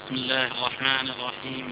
بسم الله الرحمن الرحيم.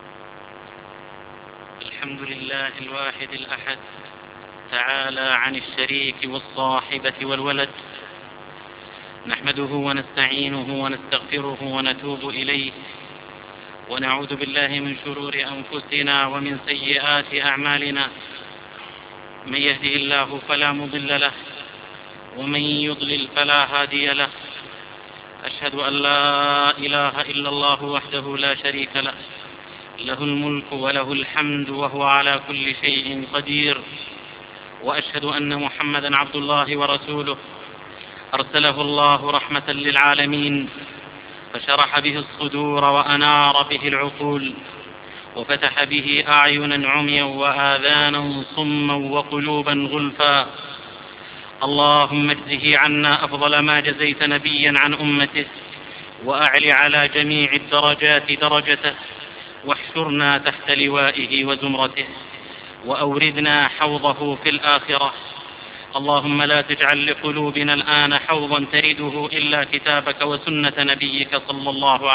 الحمد لله الواحد الأحد، تعالى عن الشريك والصاحبة والولد، نحمده ونستعينه ونستغفره ونتوب إليه، ونعوذ بالله من شرور أنفسنا ومن سيئات أعمالنا، من يهده الله فلا مضل له ومن يضلل فلا هادي له. أشهد أن لا إله إلا الله وحده لا شريك له، له الملك وله الحمد وهو على كل شيء قدير. وأشهد أن محمدا عبد الله ورسوله، أرسله الله رحمة للعالمين، فشرح به الصدور وأنار به العقول، وفتح به أعينا عميا وآذانا صما وقلوبا غلفا. اللهم اجزه عنا أفضل ما جزيت نبيا عن أمته، وأعل على جميع الدرجات درجته، واحشرنا تحت لوائه وزمرته، وأوردنا حوضه في الآخرة. اللهم لا تجعل لقلوبنا الآن حوضا ترده إلا كتابك وسنة نبيك صلى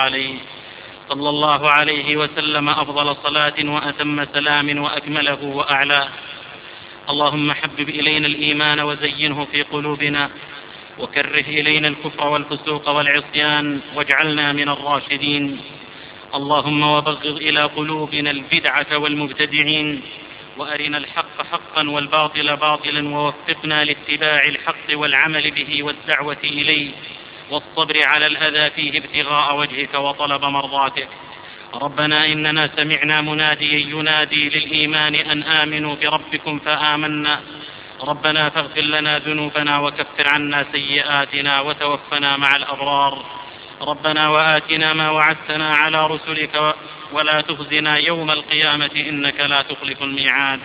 الله عليه وسلم، أفضل صلاة وأتم سلام وأكمله وأعلاه. اللهم حبب إلينا الإيمان وزينه في قلوبنا، وكره إلينا الكفر والفسوق والعصيان، واجعلنا من الراشدين. اللهم وبغض إلى قلوبنا البدعة والمبتدعين، وأرنا الحق حقا والباطل باطلا، ووفقنا لاتباع الحق والعمل به والدعوة إليه، والصبر على الأذى فيه ابتغاء وجهك وطلب مرضاتك. ربنا إننا سمعنا مناديا ينادي للإيمان أن آمنوا بربكم فآمنا. ربنا فاغفر لنا ذنوبنا وكفر عنا سيئاتنا وتوفنا مع الأبرار. ربنا وآتنا ما وعدتنا على رسلك ولا تخزنا يوم القيامة إنك لا تخلف الميعاد.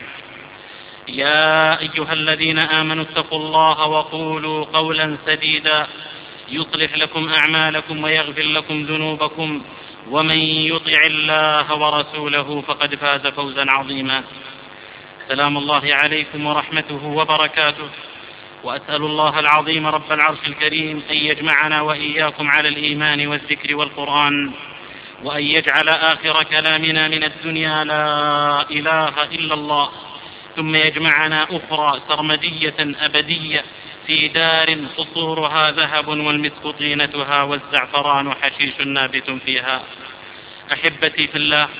يا أيها الذين آمنوا اتقوا الله وقولوا قولا سديدا يصلح لكم أعمالكم ويغفر لكم ذنوبكم، ومن يطع الله ورسوله فقد فاز فوزا عظيما. سلام الله عليكم ورحمته وبركاته. وأسأل الله العظيم رب العرش الكريم أن يجمعنا وإياكم على الإيمان والذكر والقرآن، وأن يجعل آخر كلامنا من الدنيا لا إله إلا الله، ثم يجمعنا أخرى سرمدية أبدية في دار قصورها ذهب والمسك طينتها والزعفران حشيش نابت فيها. أحبتي في الله،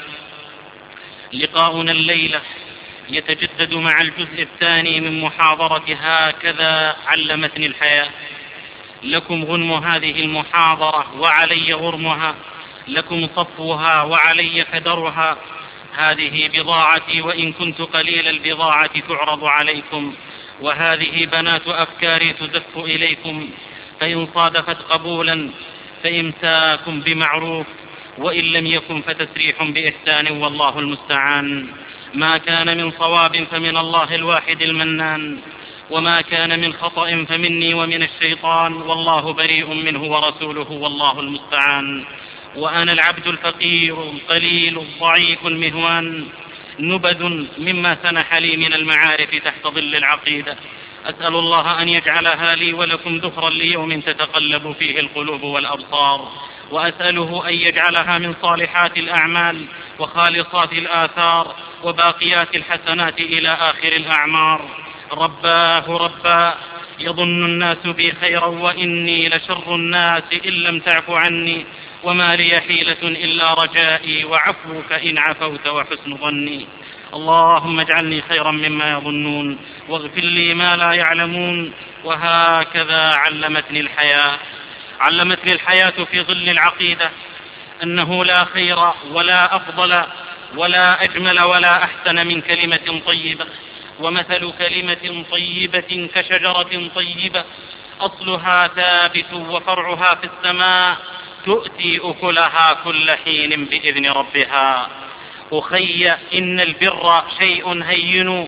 لقاؤنا الليلة يتجدد مع الجزء الثاني من محاضرة هكذا علمتني الحياة. لكم غنم هذه المحاضرة وعلي غرمها، لكم صفوها وعلي كدرها. هذه بضاعتي وإن كنت قليل البضاعة تعرض عليكم، وهذه بنات أفكاري تزف إليكم، فإن صادفت قبولا فإمساك بمعروف، وإن لم يكن فتسريح بإحسان، والله المستعان. ما كان من صواب فمن الله الواحد المنان، وما كان من خطأ فمني ومن الشيطان، والله بريء منه ورسوله، والله المستعان. وأنا العبد الفقير القليل الضعيف المهوان، نبذ مما سنح لي من المعارف تحت ظل العقيدة. أسأل الله أن يجعلها لي ولكم ذخرا ليوم تتقلب فيه القلوب والأبصار، وأسأله أن يجعلها من صالحات الأعمال وخالصات الآثار وباقيات الحسنات إلى آخر الأعمار. رباه ربا، يظن الناس بي خيرا وإني لشر الناس إن لم تعف عني، وما لي حيلة إلا رجائي وعفوك إن عفوت وحسن ظني. اللهم اجعلني خيرا مما يظنون، واغفر لي ما لا يعلمون. وهكذا علمتني الحياة في ظل العقيدة أنه لا خير ولا أفضل ولا أجمل ولا أحسن من كلمة طيبة. ومثل كلمة طيبة كشجرة طيبة أصلها ثابت وفرعها في السماء، تؤتي أكلها كل حين بإذن ربها. أخي، إن البر شيء هين،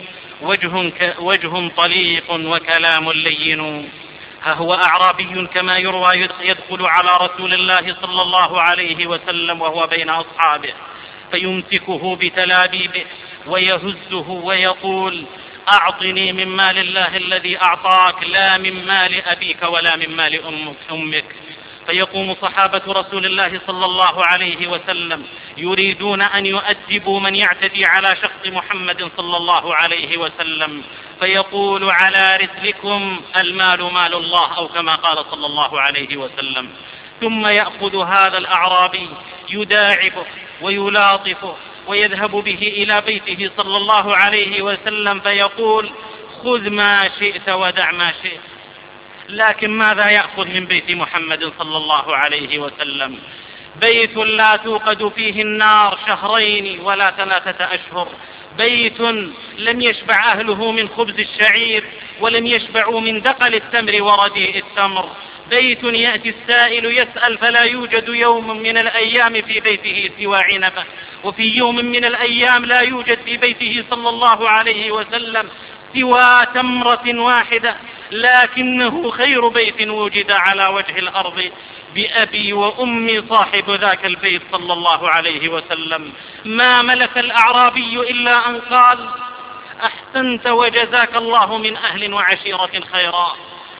وجه طليق وكلام لين. ها هو أعرابي كما يروى يدخل على رسول الله صلى الله عليه وسلم وهو بين أصحابه، فيمسكه بتلابيبه ويهزه ويقول: أعطني من مال الله الذي أعطاك، لا من مال أبيك ولا من مال أمك. فيقوم صحابة رسول الله صلى الله عليه وسلم يريدون أن يؤدبوا من يعتدي على شخص محمد صلى الله عليه وسلم، فيقول: على رسلكم، المال مال الله، أو كما قال صلى الله عليه وسلم. ثم يأخذ هذا الأعرابي يداعبه ويلاطفه ويذهب به إلى بيته صلى الله عليه وسلم فيقول: خذ ما شئت ودع ما شئت. لكن ماذا يأخذ من بيت محمد صلى الله عليه وسلم؟ بيت لا توقد فيه النار 2 ولا 3 أشهر، بيت لم يشبع أهله من خبز الشعير ولم يشبعوا من دقل التمر ورديء التمر، بيت يأتي السائل يسأل فلا يوجد يوم من الأيام في بيته سوى عنبة، وفي يوم من الأيام لا يوجد في بيته صلى الله عليه وسلم سوى تمرة واحدة، لكنه خير بيت وجد على وجه الأرض بأبي وأمي صاحب ذاك البيت صلى الله عليه وسلم. ما ملك الأعرابي إلا أن قال: أحسنت وجزاك الله من أهل وعشيرة خيرا.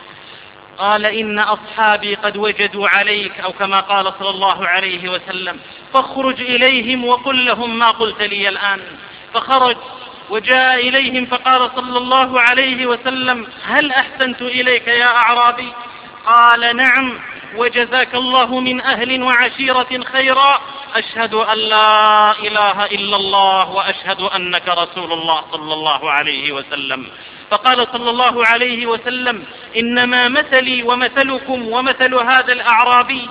قال: إن أصحابي قد وجدوا عليك، أو كما قال صلى الله عليه وسلم: فاخرج إليهم وقل لهم ما قلت لي الآن. فخرج وجاء إليهم فقال صلى الله عليه وسلم: هل أحسنت إليك يا أعرابي؟ قال: نعم، وجزاك الله من أهل وعشيرة خيرا، أشهد أن لا إله إلا الله وأشهد أنك رسول الله صلى الله عليه وسلم. فقال صلى الله عليه وسلم: إنما مثلي ومثلكم ومثل هذا الأعرابي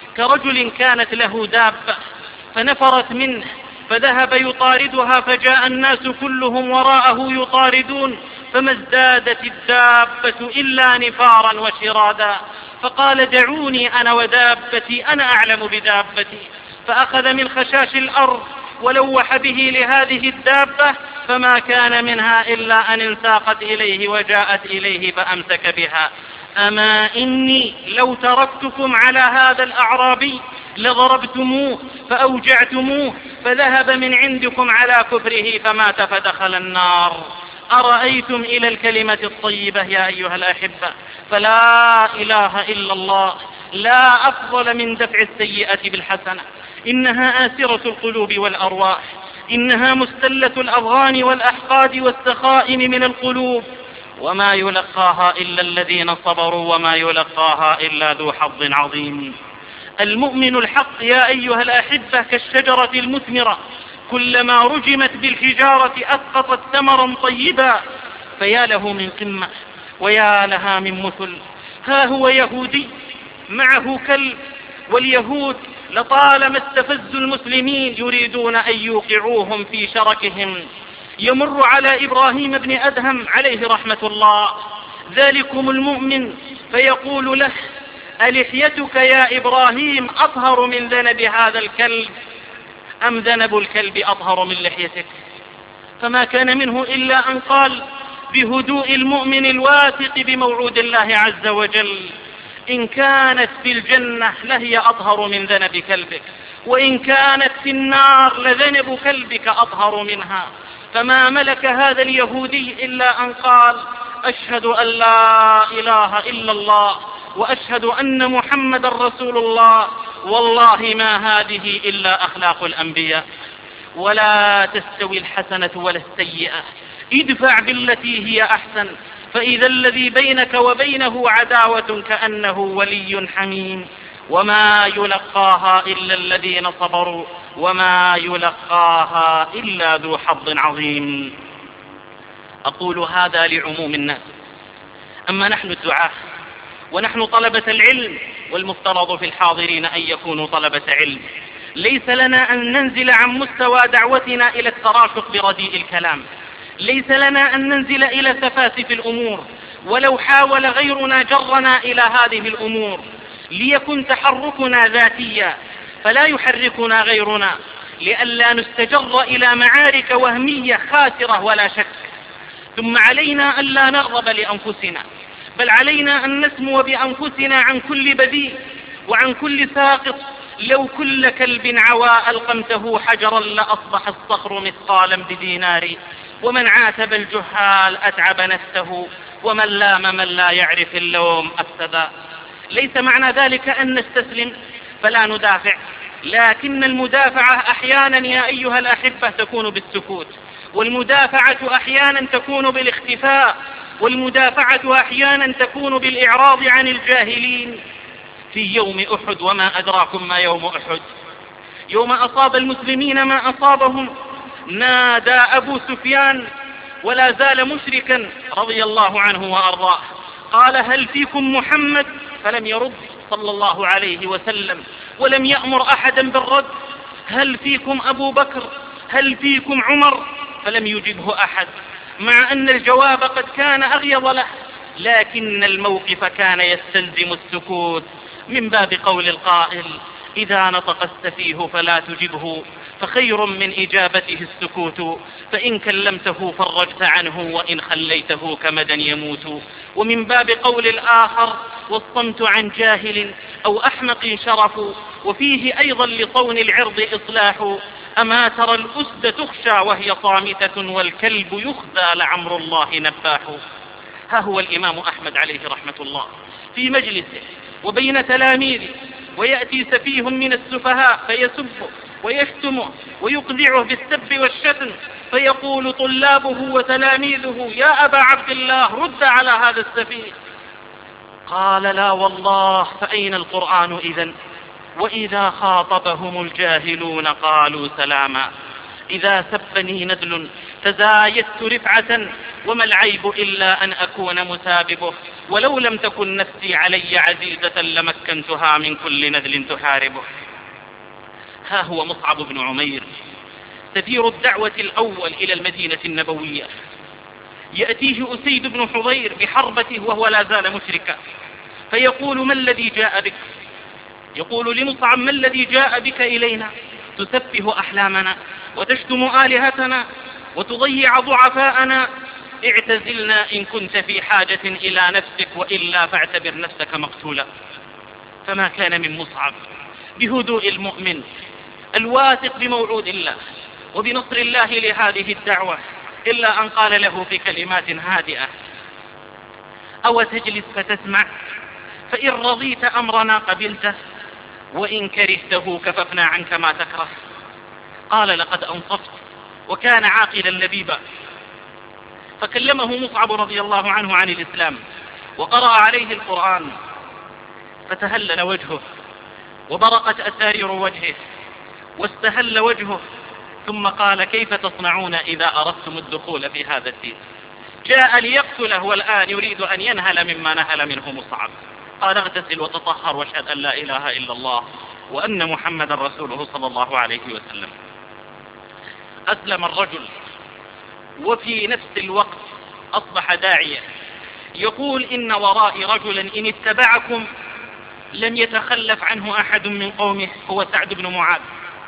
كرجل كانت له دابة فنفرت منه فذهب يطاردها، فجاء الناس كلهم وراءه يطاردون، فما ازدادت الدابة إلا نفارا وشرادا، فقال: دعوني أنا ودابتي، أنا أعلم بدابتي. فأخذ من خشاش الأرض ولوح به لهذه الدابة، فما كان منها إلا أن انساقت إليه وجاءت إليه فأمسك بها. أما إني لو تركتكم على هذا الأعرابي لضربتموه فأوجعتموه فذهب من عندكم على كفره فمات فدخل النار. أرأيتم إلى الكلمة الطيبة يا أيها الأحبة، فلا إله إلا الله لا أفضل من دفع السيئة بالحسنة، إنها آسرة القلوب والأرواح، إنها مستلة الأضغان والأحقاد والسخائم من القلوب، وما يلقاها إلا الذين صبروا وما يلقاها إلا ذو حظ عظيم. المؤمن الحق يا أيها الأحبة كالشجرة المثمرة، كلما رجمت بالحجارة أسقطت ثمرا طيبا، فيا له من قمة ويا لها من مثل. ها هو يهودي معه كلب، واليهود لطالما استفزوا المسلمين يريدون أن يوقعوهم في شركهم. يمر على إبراهيم بن أدهم عليه رحمة الله ذلكم المؤمن فيقول له: ألحيتك يا إبراهيم أطهر من ذنب هذا الكلب، أم ذنب الكلب أطهر من لحيتك؟ فما كان منه إلا أن قال بهدوء المؤمن الواثق بموعود الله عز وجل: إن كانت في الجنة لهي أطهر من ذنب كلبك، وإن كانت في النار لذنب كلبك أطهر منها. فما ملك هذا اليهودي إلا أن قال: أشهد أن لا إله إلا الله وأشهد أن محمد رسول الله، والله ما هذه إلا أخلاق الأنبياء. ولا تستوي الحسنة ولا السيئة، ادفع بالتي هي أحسن، فإذا الذي بينك وبينه عداوة كأنه ولي حميم، وما يلقاها إلا الذين صبروا وما يلقاها إلا ذو حظ عظيم. أقول هذا لعموم الناس. أما نحن الدعاة ونحن طلبة العلم، والمفترض في الحاضرين أن يكونوا طلبة علم، ليس لنا أن ننزل عن مستوى دعوتنا إلى التراشق برديء الكلام، ليس لنا أن ننزل إلى سفاسف الأمور، ولو حاول غيرنا جرنا إلى هذه الأمور. ليكن تحركنا ذاتيا فلا يحركنا غيرنا، لئلا نستجر إلى معارك وهمية خاسرة ولا شك. ثم علينا أن لا نغضب لأنفسنا، بل علينا أن نسمو بأنفسنا عن كل بذيء وعن كل ساقط. لو كل كلب عوى ألقمته حجرا لأصبح الصخر مثقالا بدينار، ومن عاتب الجهال أتعب نفسه، ومن لام من لا يعرف اللوم أفسدا. ليس معنى ذلك أن نستسلم فلا ندافع، لكن المدافعة أحيانا يا أيها الأحبة تكون بالسكوت، والمدافعة أحيانا تكون بالاختفاء، والمدافعة أحيانا تكون بالإعراض عن الجاهلين. في يوم أحد، وما أدراكم ما يوم أحد، يوم أصاب المسلمين ما أصابهم، نادى أبو سفيان ولا زال مشركا رضي الله عنه وأرضاه، قال: هل فيكم محمد؟ فلم يرد صلى الله عليه وسلم، ولم يأمر أحدا بالرد. هل فيكم أبو بكر؟ هل فيكم عمر؟ فلم يجبه أحد، مع أن الجواب قد كان أغيظ له، لكن الموقف كان يستلزم السكوت، من باب قول القائل: إذا نطق السفيه فلا تجبه، فخير من إجابته السكوت، فإن كلمته فرجت عنه، وإن خليته كمدا يموت. ومن باب قول الآخر: والصمت عن جاهل أو أحمق شرف، وفيه أيضا لصون العرض إصلاح، أما ترى الأسد تخشى وهي صامتة، والكلب يخزى لعمر الله نباح. ها هو الإمام أحمد عليه رحمة الله في مجلسه وبين تلاميذه، ويأتي سفيه من السفهاء فيسبه ويشتمه ويقذعه بالسب والشتم، فيقول طلابه وتلاميذه: يا أبا عبد الله، رد على هذا السفيه. قال: لا والله، فأين القرآن إذن؟ وإذا خاطبهم الجاهلون قالوا سلاما. إذا سبني ندل تزايدت رفعة، وما العيب إلا أن أكون مساببه، ولو لم تكن نفسي علي عزيزة لمكنتها من كل نذل تحاربه. ها هو مصعب بن عمير سفير الدعوة الأول إلى المدينة النبوية، يأتيه أسيد بن حضير بحربته وهو لا زال مشركا، فيقول: ما الذي جاء بك؟ يقول لمصعب: ما الذي جاء بك إلينا؟ تسفه أحلامنا وتشتم آلهتنا وتضيع ضعفاءنا، اعتزلنا إن كنت في حاجة إلى نفسك، وإلا فاعتبر نفسك مقتولا. فما كان من مصعب بهدوء المؤمن الواثق بموعود الله وبنصر الله لهذه الدعوة، إلا أن قال له في كلمات هادئة: أو تجلس فتسمع؟ فإن رضيت أمرنا قبلته، وإن كرهته كففنا عنك ما تكره. قال: لقد أنصفت، وكان عاقلا لبيبا. فكلمه مصعب رضي الله عنه عن الإسلام، وقرأ عليه القرآن، فتهلل وجهه وبرقت أسارير وجهه واستهل وجهه، ثم قال: كيف تصنعون إذا أردتم الدخول في هذا الدين؟ جاء ليقتله والآن يريد أن ينهل مما نهل منه مصعب. قال: اغتسل وتطهر واشهد أن لا إله إلا الله وأن محمد رسوله صلى الله عليه وسلم. أسلم الرجل، وفي نفس الوقت أصبح داعية، يقول: إن ورائي رجلا إن اتبعكم لم يتخلف عنه أحد من قومه، هو سعد بن معاذ.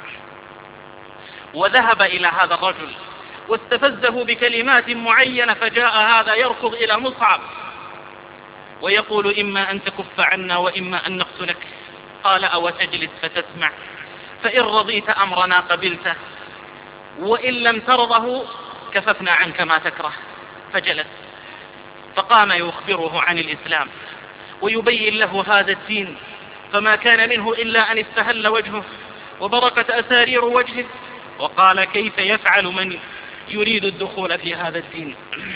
وذهب إلى هذا الرجل واستفزه بكلمات معينة، فجاء هذا يركض إلى مصعب ويقول: إما أن تكف عنا وإما أن نقتلك. قال: أو تجلس فتسمع؟ فإن رضيت أمرنا قبلته، وإن لم ترضه كففنا عنك ما تكره. فجلس، فقام يخبره عن الإسلام ويبين له هذا الدين، فما كان منه إلا أن استهل وجهه وبرقت أسارير وجهه، وقال: كيف يفعل من يريد الدخول في هذا الدين؟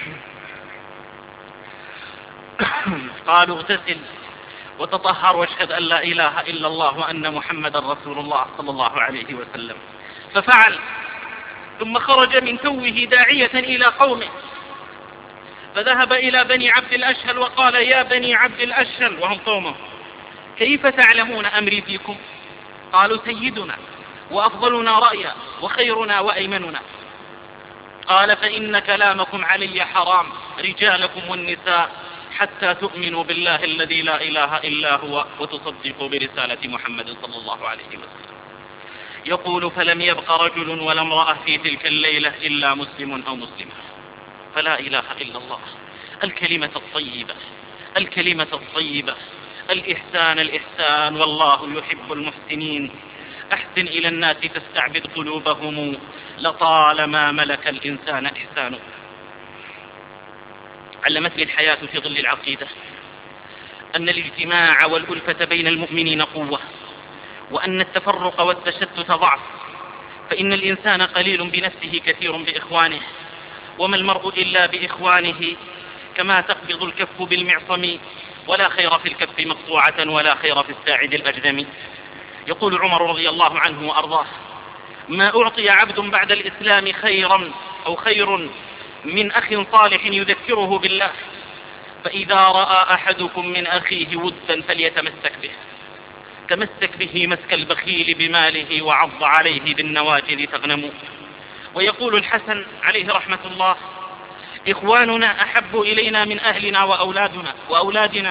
قالوا: اغتسل وتطهر واشهد أن لا إله إلا الله وأن محمد رسول الله صلى الله عليه وسلم. ففعل، ثم خرج من توه داعية إلى قومه، فذهب إلى بني عبد الأشهل وقال: يا بني عبد الأشهل، وهم قومه، كيف تعلمون أمري فيكم؟ قالوا: سيدنا وأفضلنا رأيا وخيرنا وأيمننا. قال: فإن كلامكم علي حرام، رجالكم والنساء، حتى تؤمنوا بالله الذي لا إله إلا هو وتصدقوا برسالة محمد صلى الله عليه وسلم. يقول: فلم يبق رجل ولا امرأة في تلك الليلة إلا مسلم أو مسلمة. فلا إله إلا الله، الكلمة الطيبة، الكلمة الطيبة، الإحسان الإحسان، والله يحب المحسنين. أحسن إلى الناس تستعبد قلوبهم، لطالما ملك الإنسان إحسانه. علمتني الحياة في ظل العقيدة أن الاجتماع والألفة بين المؤمنين قوة، وأن التفرق والتشتت ضعف، فإن الإنسان قليل بنفسه كثير بإخوانه، وما المرء إلا بإخوانه، كما تقبض الكف بالمعصم، ولا خير في الكف مقطوعة ولا خير في الساعد الأجدم. يقول عمر رضي الله عنه وأرضاه: ما أعطي عبد بعد الإسلام خير من أخ صالح يذكره بالله، فإذا رأى أحدكم من أخيه ودا فليتمسك به، تمسك به مسك البخيل بماله وعض عليه بالنواجذ تغنم. ويقول الحسن عليه رحمة الله: إخواننا أحب إلينا من أهلنا وأولادنا،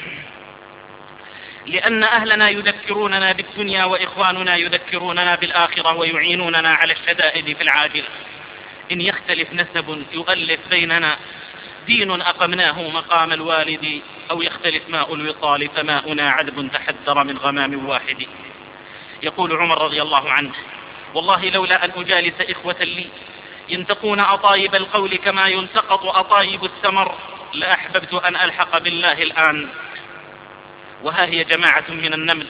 لأن أهلنا يذكروننا بالدنيا، وإخواننا يذكروننا بالآخرة ويعينوننا على الشدائد في العاجلة. إن يختلف نسب يؤلف بيننا، دين أقمناه مقام الوالد، أو يختلف ماء الوصال فماؤنا عذب تحدر من غمام واحد. يقول عمر رضي الله عنه: والله لولا أن أجالس إخوة لي ينتقون أطايب القول كما يلتقط أطايب الثمر لأحببت أن ألحق بالله الآن. وها هي جماعة من النمل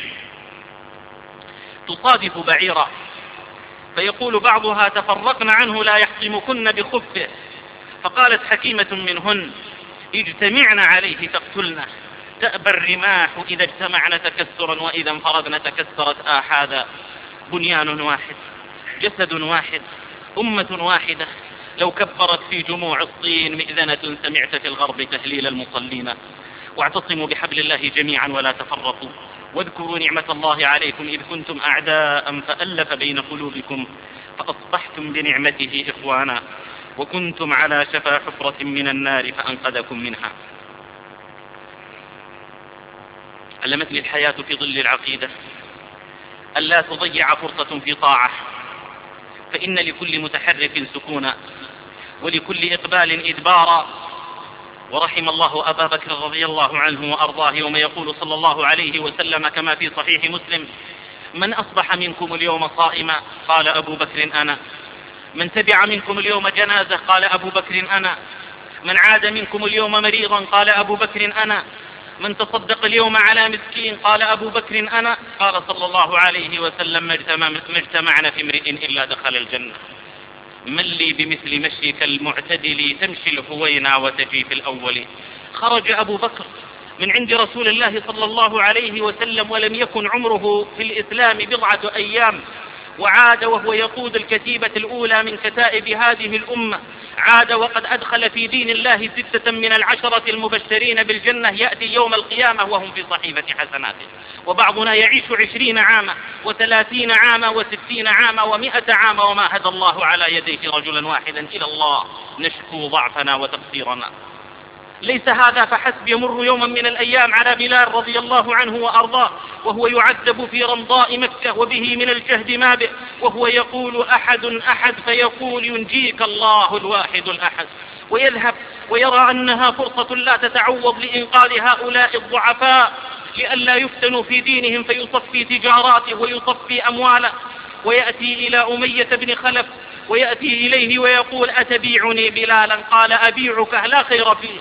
تصادف بعيرا، فيقول بعضها: تفرقن عنه لا يحطمكن بخفه. فقالت حكيمة منهن: اجتمعن عليه تقتلنه، تأبى الرماح إذا اجتمعن تكسرا، وإذا انفردن تكسرت آحادا. بنيان واحد، جسد واحد، أمة واحدة، لو كبرت في جموع الصين مئذنة سمعت في الغرب تهليل المصلين. واعتصموا بحبل الله جميعا ولا تفرقوا، واذكروا نعمة الله عليكم إذ كنتم أعداء فألف بين قلوبكم فأصبحتم بنعمته إخوانا، وكنتم على شفا حفرة من النار فأنقذكم منها. علمتني الحياة في ظل العقيدة ألا تضيع فرصة في طاعة، فإن لكل متحرك سكونا، ولكل إقبال إدبارا. ورحم الله أبا بكر رضي الله عنه وأرضاه يوم يقول صلى الله عليه وسلم كما في صحيح مسلم: من أصبح منكم اليوم صائما؟ قال أبو بكر أنا. من تبع منكم اليوم جنازة؟ قال أبو بكر أنا. من عاد منكم اليوم مريضا؟ قال أبو بكر أنا. من تصدق اليوم على مسكين؟ قال أبو بكر أنا. قال صلى الله عليه وسلم: ما اجتمعنا في امرئ إلا دخل الجنة. من لي بمثل مشيك المعتدل تمشي الهوينا وتجي في الأول. خرج أبو بكر من عند رسول الله صلى الله عليه وسلم ولم يكن عمره في الإسلام بضعة أيام، وعاد وهو يقود الكتيبة الأولى من كتائب هذه الأمة. عاد وقد أدخل في دين الله 6 من 10 المبشرين بالجنة، يأتي يوم القيامة وهم في صحيفة حسناته. وبعضنا يعيش 20 عاما و30 عاما و60 عاما و100 عاما وما هدى الله على يديه رجلا واحدا إلى الله، نشكو ضعفنا وتقصيرنا. ليس هذا فحسب، يمر يوما من الأيام على بلال رضي الله عنه وأرضاه وهو يعذب في رمضاء مكة وبه من الجهد ما به، وهو يقول: أحد أحد، فيقول: ينجيك الله الواحد الأحد. ويذهب ويرى أنها فرصة لا تتعوض لإنقاذ هؤلاء الضعفاء لئلا يفتنوا في دينهم، فيصفي تجاراته ويصفي أمواله، ويأتي إلى أمية بن خلف ويأتي إليه ويقول: أتبيعني بلالا؟ قال: أبيعك لا خير فيه.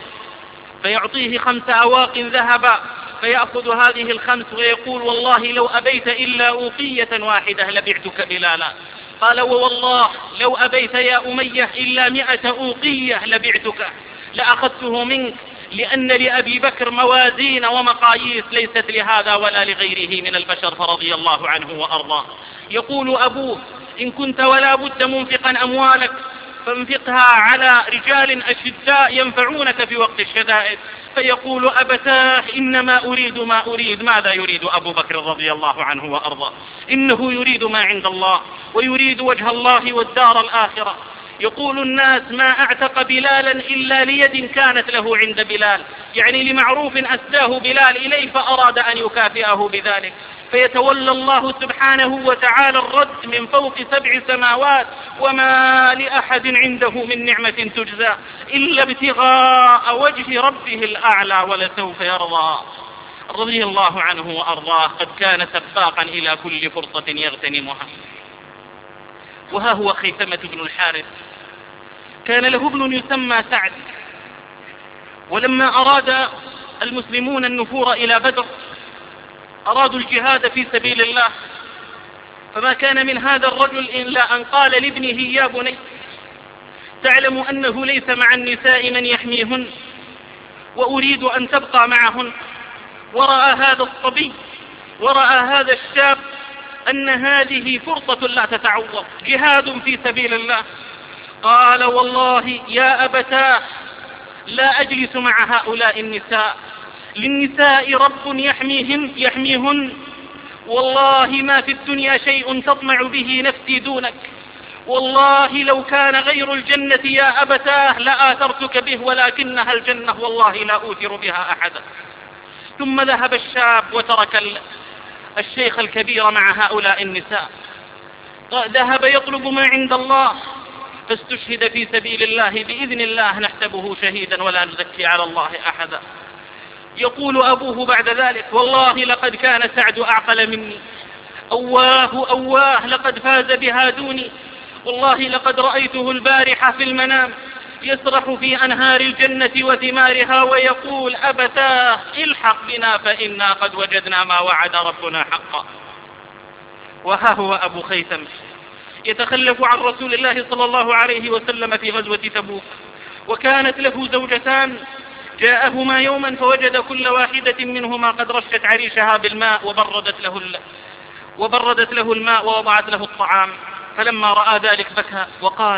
فيعطيه 5 أواق ذهبا، فيأخذ هذه 5 ويقول: والله لو أبيت إلا أوقية واحدة لبعتك بلالا. قال: ووالله لو أبيت يا أمية إلا 100 أوقية لبعتك، لأخذته منك، لأن لأبي بكر موازين ومقاييس ليست لهذا ولا لغيره من البشر، فرضي الله عنه وأرضاه. يقول أبوه: إن كنت ولا بد منفقا أموالك فانفقها على رجال أشداء ينفعونك في وقت الشدائد. فيقول: أبتاه إنما أريد ما أريد. ماذا يريد أبو بكر رضي الله عنه وأرضاه؟ إنه يريد ما عند الله، ويريد وجه الله والدار الآخرة. يقول الناس: ما أعتق بلالا إلا ليد كانت له عند بلال، يعني لمعروف أسداه بلال إليه فأراد أن يكافئه بذلك. فيتولى الله سبحانه وتعالى الرد من فوق 7 سماوات: وما لأحد عنده من نعمة تجزى إلا ابتغاء وجه ربه الأعلى ولسوف يرضى. رضي الله عنه وأرضاه، قد كان سباقا إلى كل فرصة يغتنمها. وها هو خيثمة بن الحارث، كان له ابن يسمى سعد، ولما أراد المسلمون النفور إلى بدر، أرادوا الجهاد في سبيل الله، فما كان من هذا الرجل إلا أن قال لابنه: يا بني، تعلم أنه ليس مع النساء من يحميهن، وأريد أن تبقى معهن. ورأى هذا الصبي ورأى هذا الشاب أن هذه فرصة لا تتعوض، جهاد في سبيل الله. قال: والله يا أبتاه لا أجلس مع هؤلاء النساء، للنساء رب يحميهن، والله ما في الدنيا شيء تطمع به نفسي دونك، والله لو كان غير الجنة يا أبتاه لآثرتك به، ولكنها الجنة والله لا أوثر بها أحدا. ثم ذهب الشاب وترك الشيخ الكبير مع هؤلاء النساء، ذهب يطلب ما عند الله، فاستشهد في سبيل الله. بإذن الله نحسبه شهيدا ولا نزكي على الله أحدا. يقول أبوه بعد ذلك: والله لقد كان سعد أعقل مني، أواه لقد فاز بها دوني، والله لقد رأيته البارحة في المنام يسرح في أنهار الجنة وثمارها ويقول: أبتاه الحق بنا فإنا قد وجدنا ما وعد ربنا حقا. وها هو أبو خيثم يتخلف عن رسول الله صلى الله عليه وسلم في غزوة تبوك، وكانت له زوجتان، جاءهما يوما فوجد كل واحدة منهما قد رشت عريشها بالماء وبردت له الماء ووضعت له الطعام، فلما رأى ذلك بكى وقال: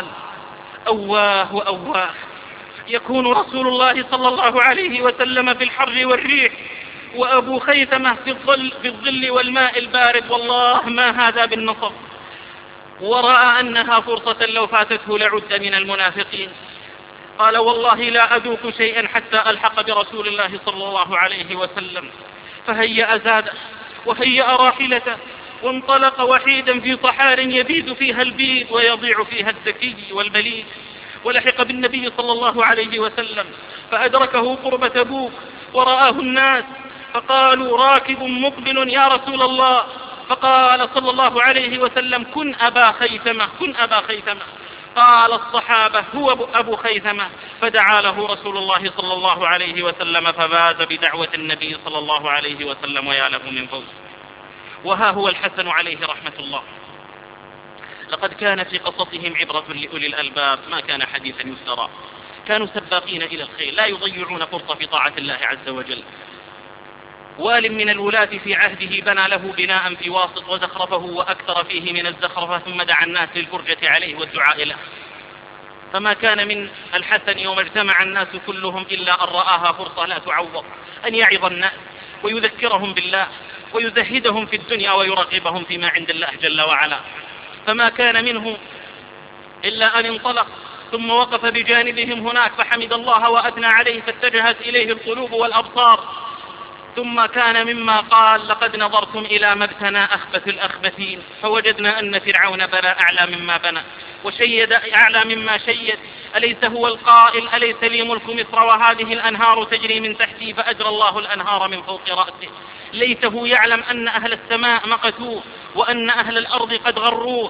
أواه يكون رسول الله صلى الله عليه وسلم في الحر والريح، وأبو خيثمة في الظل والماء البارد، والله ما هذا بالنصب. ورأى أنها فرصة لو فاتته لعد من المنافقين. قال: والله لا أذوق شيئا حتى ألحق برسول الله صلى الله عليه وسلم. فهيأ زاده وهيأ راحلته، وانطلق وحيدا في صحار يبيد فيها البيد ويضيع فيها الذكي والبليد، ولحق بالنبي صلى الله عليه وسلم، فأدركه قرب تبوك ورآه الناس، فقالوا: راكب مقبل يا رسول الله. فقال صلى الله عليه وسلم: كن أبا خيثمة. قال الصحابة: هو أبو خيثمة. فدعا له رسول الله صلى الله عليه وسلم، ففاز بدعوة النبي صلى الله عليه وسلم، ويا له من فوز. وها هو الحسن عليه رحمة الله، لقد كان في قصصهم عبرة لأولي الألباب، ما كان حديثا يفترى. كانوا سباقين إلى الخير، لا يضيعون فرصة في طاعة الله عز وجل. وال من الولاة في عهده بنى له بناء في واسط وزخرفه وأكثر فيه من الزخرفة، ثم دعا الناس للفرجة عليه والدعاء له. فما كان من الحسن يوم اجتمع الناس كلهم إلا أن رآها فرصة لا تعوض، أن يعظ الناس ويذكرهم بالله ويزهدهم في الدنيا ويرغبهم فيما عند الله جل وعلا. فما كان منه إلا أن انطلق، ثم وقف بجانبهم هناك فحمد الله وأثنى عليه، فاتجهت إليه القلوب والأبصار. ثم كان مما قال: لقد نظرتم إلى ما ابتنى أخبث الأخبثين، فوجدنا أن فرعون بنى أعلى مما بنى وشيد أعلى مما شيد. أليس هو القائل: أليس لي ملك مصر وهذه الأنهار تجري من تحتي، فأجرى الله الأنهار من فوق رأسه. ليته يعلم أن أهل السماء مقتوه، وأن أهل الأرض قد غروه،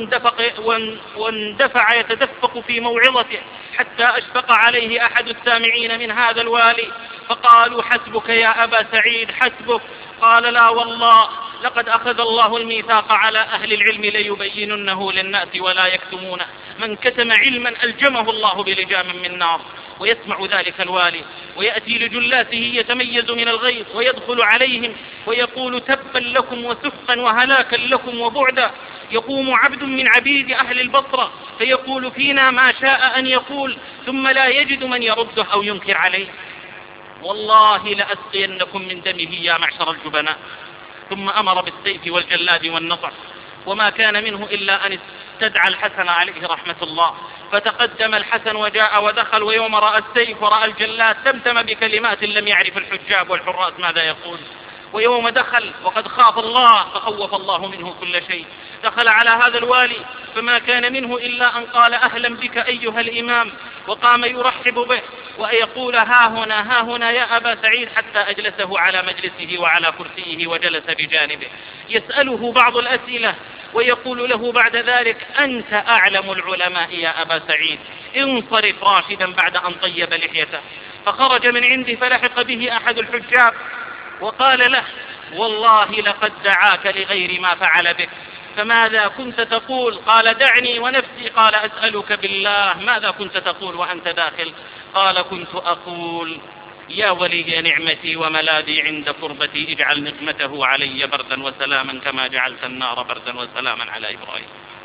واندفع يتدفق في موعظته، حتى أشفق عليه أحد السامعين من هذا الوالي، فقالوا: حسبك يا أبا سعيد، حسبك. قال: لا والله، لقد أخذ الله الميثاق على أهل العلم ليبيننه للناس ولا يكتمونه، من كتم علما ألجمه الله بلجام من نار. ويسمع ذلك الوالي ويأتي لجلاته يتميز من الغيظ، ويدخل عليهم ويقول: تبا لكم وسحقا وهلاكا لكم وبعدا. يقوم عبد من عبيد أهل البصرة فيقول فينا ما شاء أن يقول، ثم لا يجد من يرده أو ينكر عليه. والله لأسقينكم من دمه يا معشر الجبناء. ثم أمر بالسيف والجلاد والنصر، وما كان منه إلا أن استدعى الحسن عليه رحمة الله. فتقدم الحسن وجاء ودخل، ويوم رأى السيف ورأى الجلاد تمتم بكلمات لم يعرف الحجاب والحراس ماذا يقول. ويوم دخل وقد خاف الله فخوف الله منه كل شيء، دخل على هذا الوالي فما كان منه إلا أن قال: أهلا بك أيها الإمام، وقام يرحب به ويقول: ها هنا يا أبا سعيد، حتى أجلسه على مجلسه وعلى كرسيه وجلس بجانبه. يسأله بعض الأسئلة ويقول له بعد ذلك: أنت أعلم العلماء يا أبا سعيد، انصرف راشدا بعد أن طيب لحيته. فخرج من عنده فلحق به أحد الحجاب وقال له: والله لقد دعاك لغير ما فعل بك، فماذا كنت تقول؟ قال: دعني ونفسي. قال: أسألك بالله ماذا كنت تقول وأنت داخل؟ قال: كنت أقول: يا ولي نعمتي وملاذي عند كربتي، اجعل نقمته علي بردا وسلاما كما جعلت النار بردا وسلاما على إبراهيم.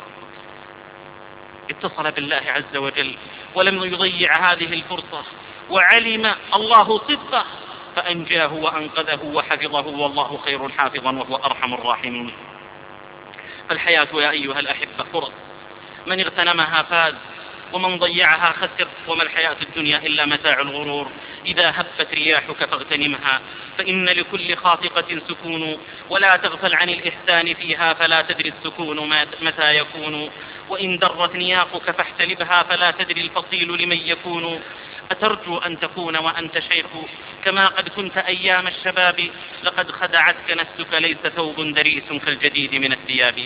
اتصل بالله عز وجل ولم يضيع هذه الفرصة، وعلم الله صدقه فأنجاه وأنقذه وحفظه، والله خير حافظا وهو أرحم الراحمين. فالحياة يا أيها الأحبة فرص، من اغتنمها فاز ومن ضيعها خسر، وما الحياة الدنيا إلا متاع الغرور. إذا هبت رياحك فاغتنمها، فإن لكل خافقة سكون، ولا تغفل عن الإحسان فيها، فلا تدري السكون متى يكون. وإن درت نياقك فاحتلبها، فلا تدري الفصيل لمن يكون. أترجو أن تكون وأنت شيخ كما قد كنت أيام الشباب؟ لقد خدعتك نفسك، ليس ثوب دريس كالجديد من الثياب.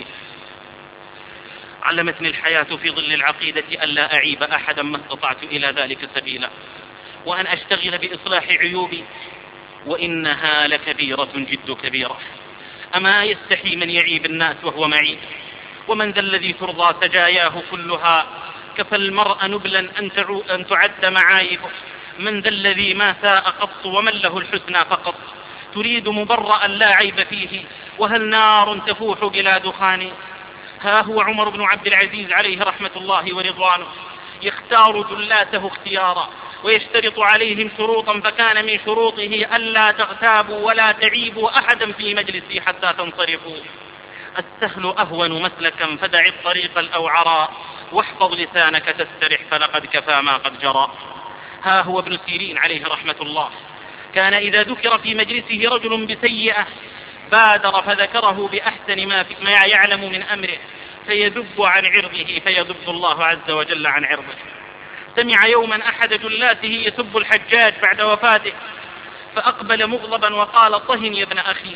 علمتني الحياة في ظل العقيدة ألا أعيب أحدا ما استطعت إلى ذلك سبيلا، وأن أشتغل بإصلاح عيوبي، وإنها لكبيرة جد كبيرة. أما يستحي من يعيب الناس وهو معيب؟ ومن ذا الذي ترضى سجاياه كلها؟ كفى المرء نبلا أن تعد معايبه. من ذا الذي ما ساء قط ومن له الحسنى فقط؟ تريد مبرأ لا عيب فيه، وهل نار تفوح بلا دخان؟ ها هو عمر بن عبد العزيز عليه رحمة الله ورضوانه يختار جلاته اختيارا، ويشترط عليهم شروطا، فكان من شروطه ألا تغتابوا ولا تعيبوا أحدا في مجلسه حتى تنصرفوا. السهل أهون مسلكا، فدع الطريق الأوعرا، واحفظ لسانك تسترح، فلقد كفى ما قد جرى. ها هو ابن سيرين عليه رحمة الله، كان إذا ذكر في مجلسه رجل بسيئة بادر فذكره بأحسن ما يعلم من أمره، فيذب عن عرضه، فيذب الله عز وجل عن عرضه. سمع يوما أحد جلاته يسب الحجاج بعد وفاته، فأقبل مغضبا وقال: طهن يا ابن أخي،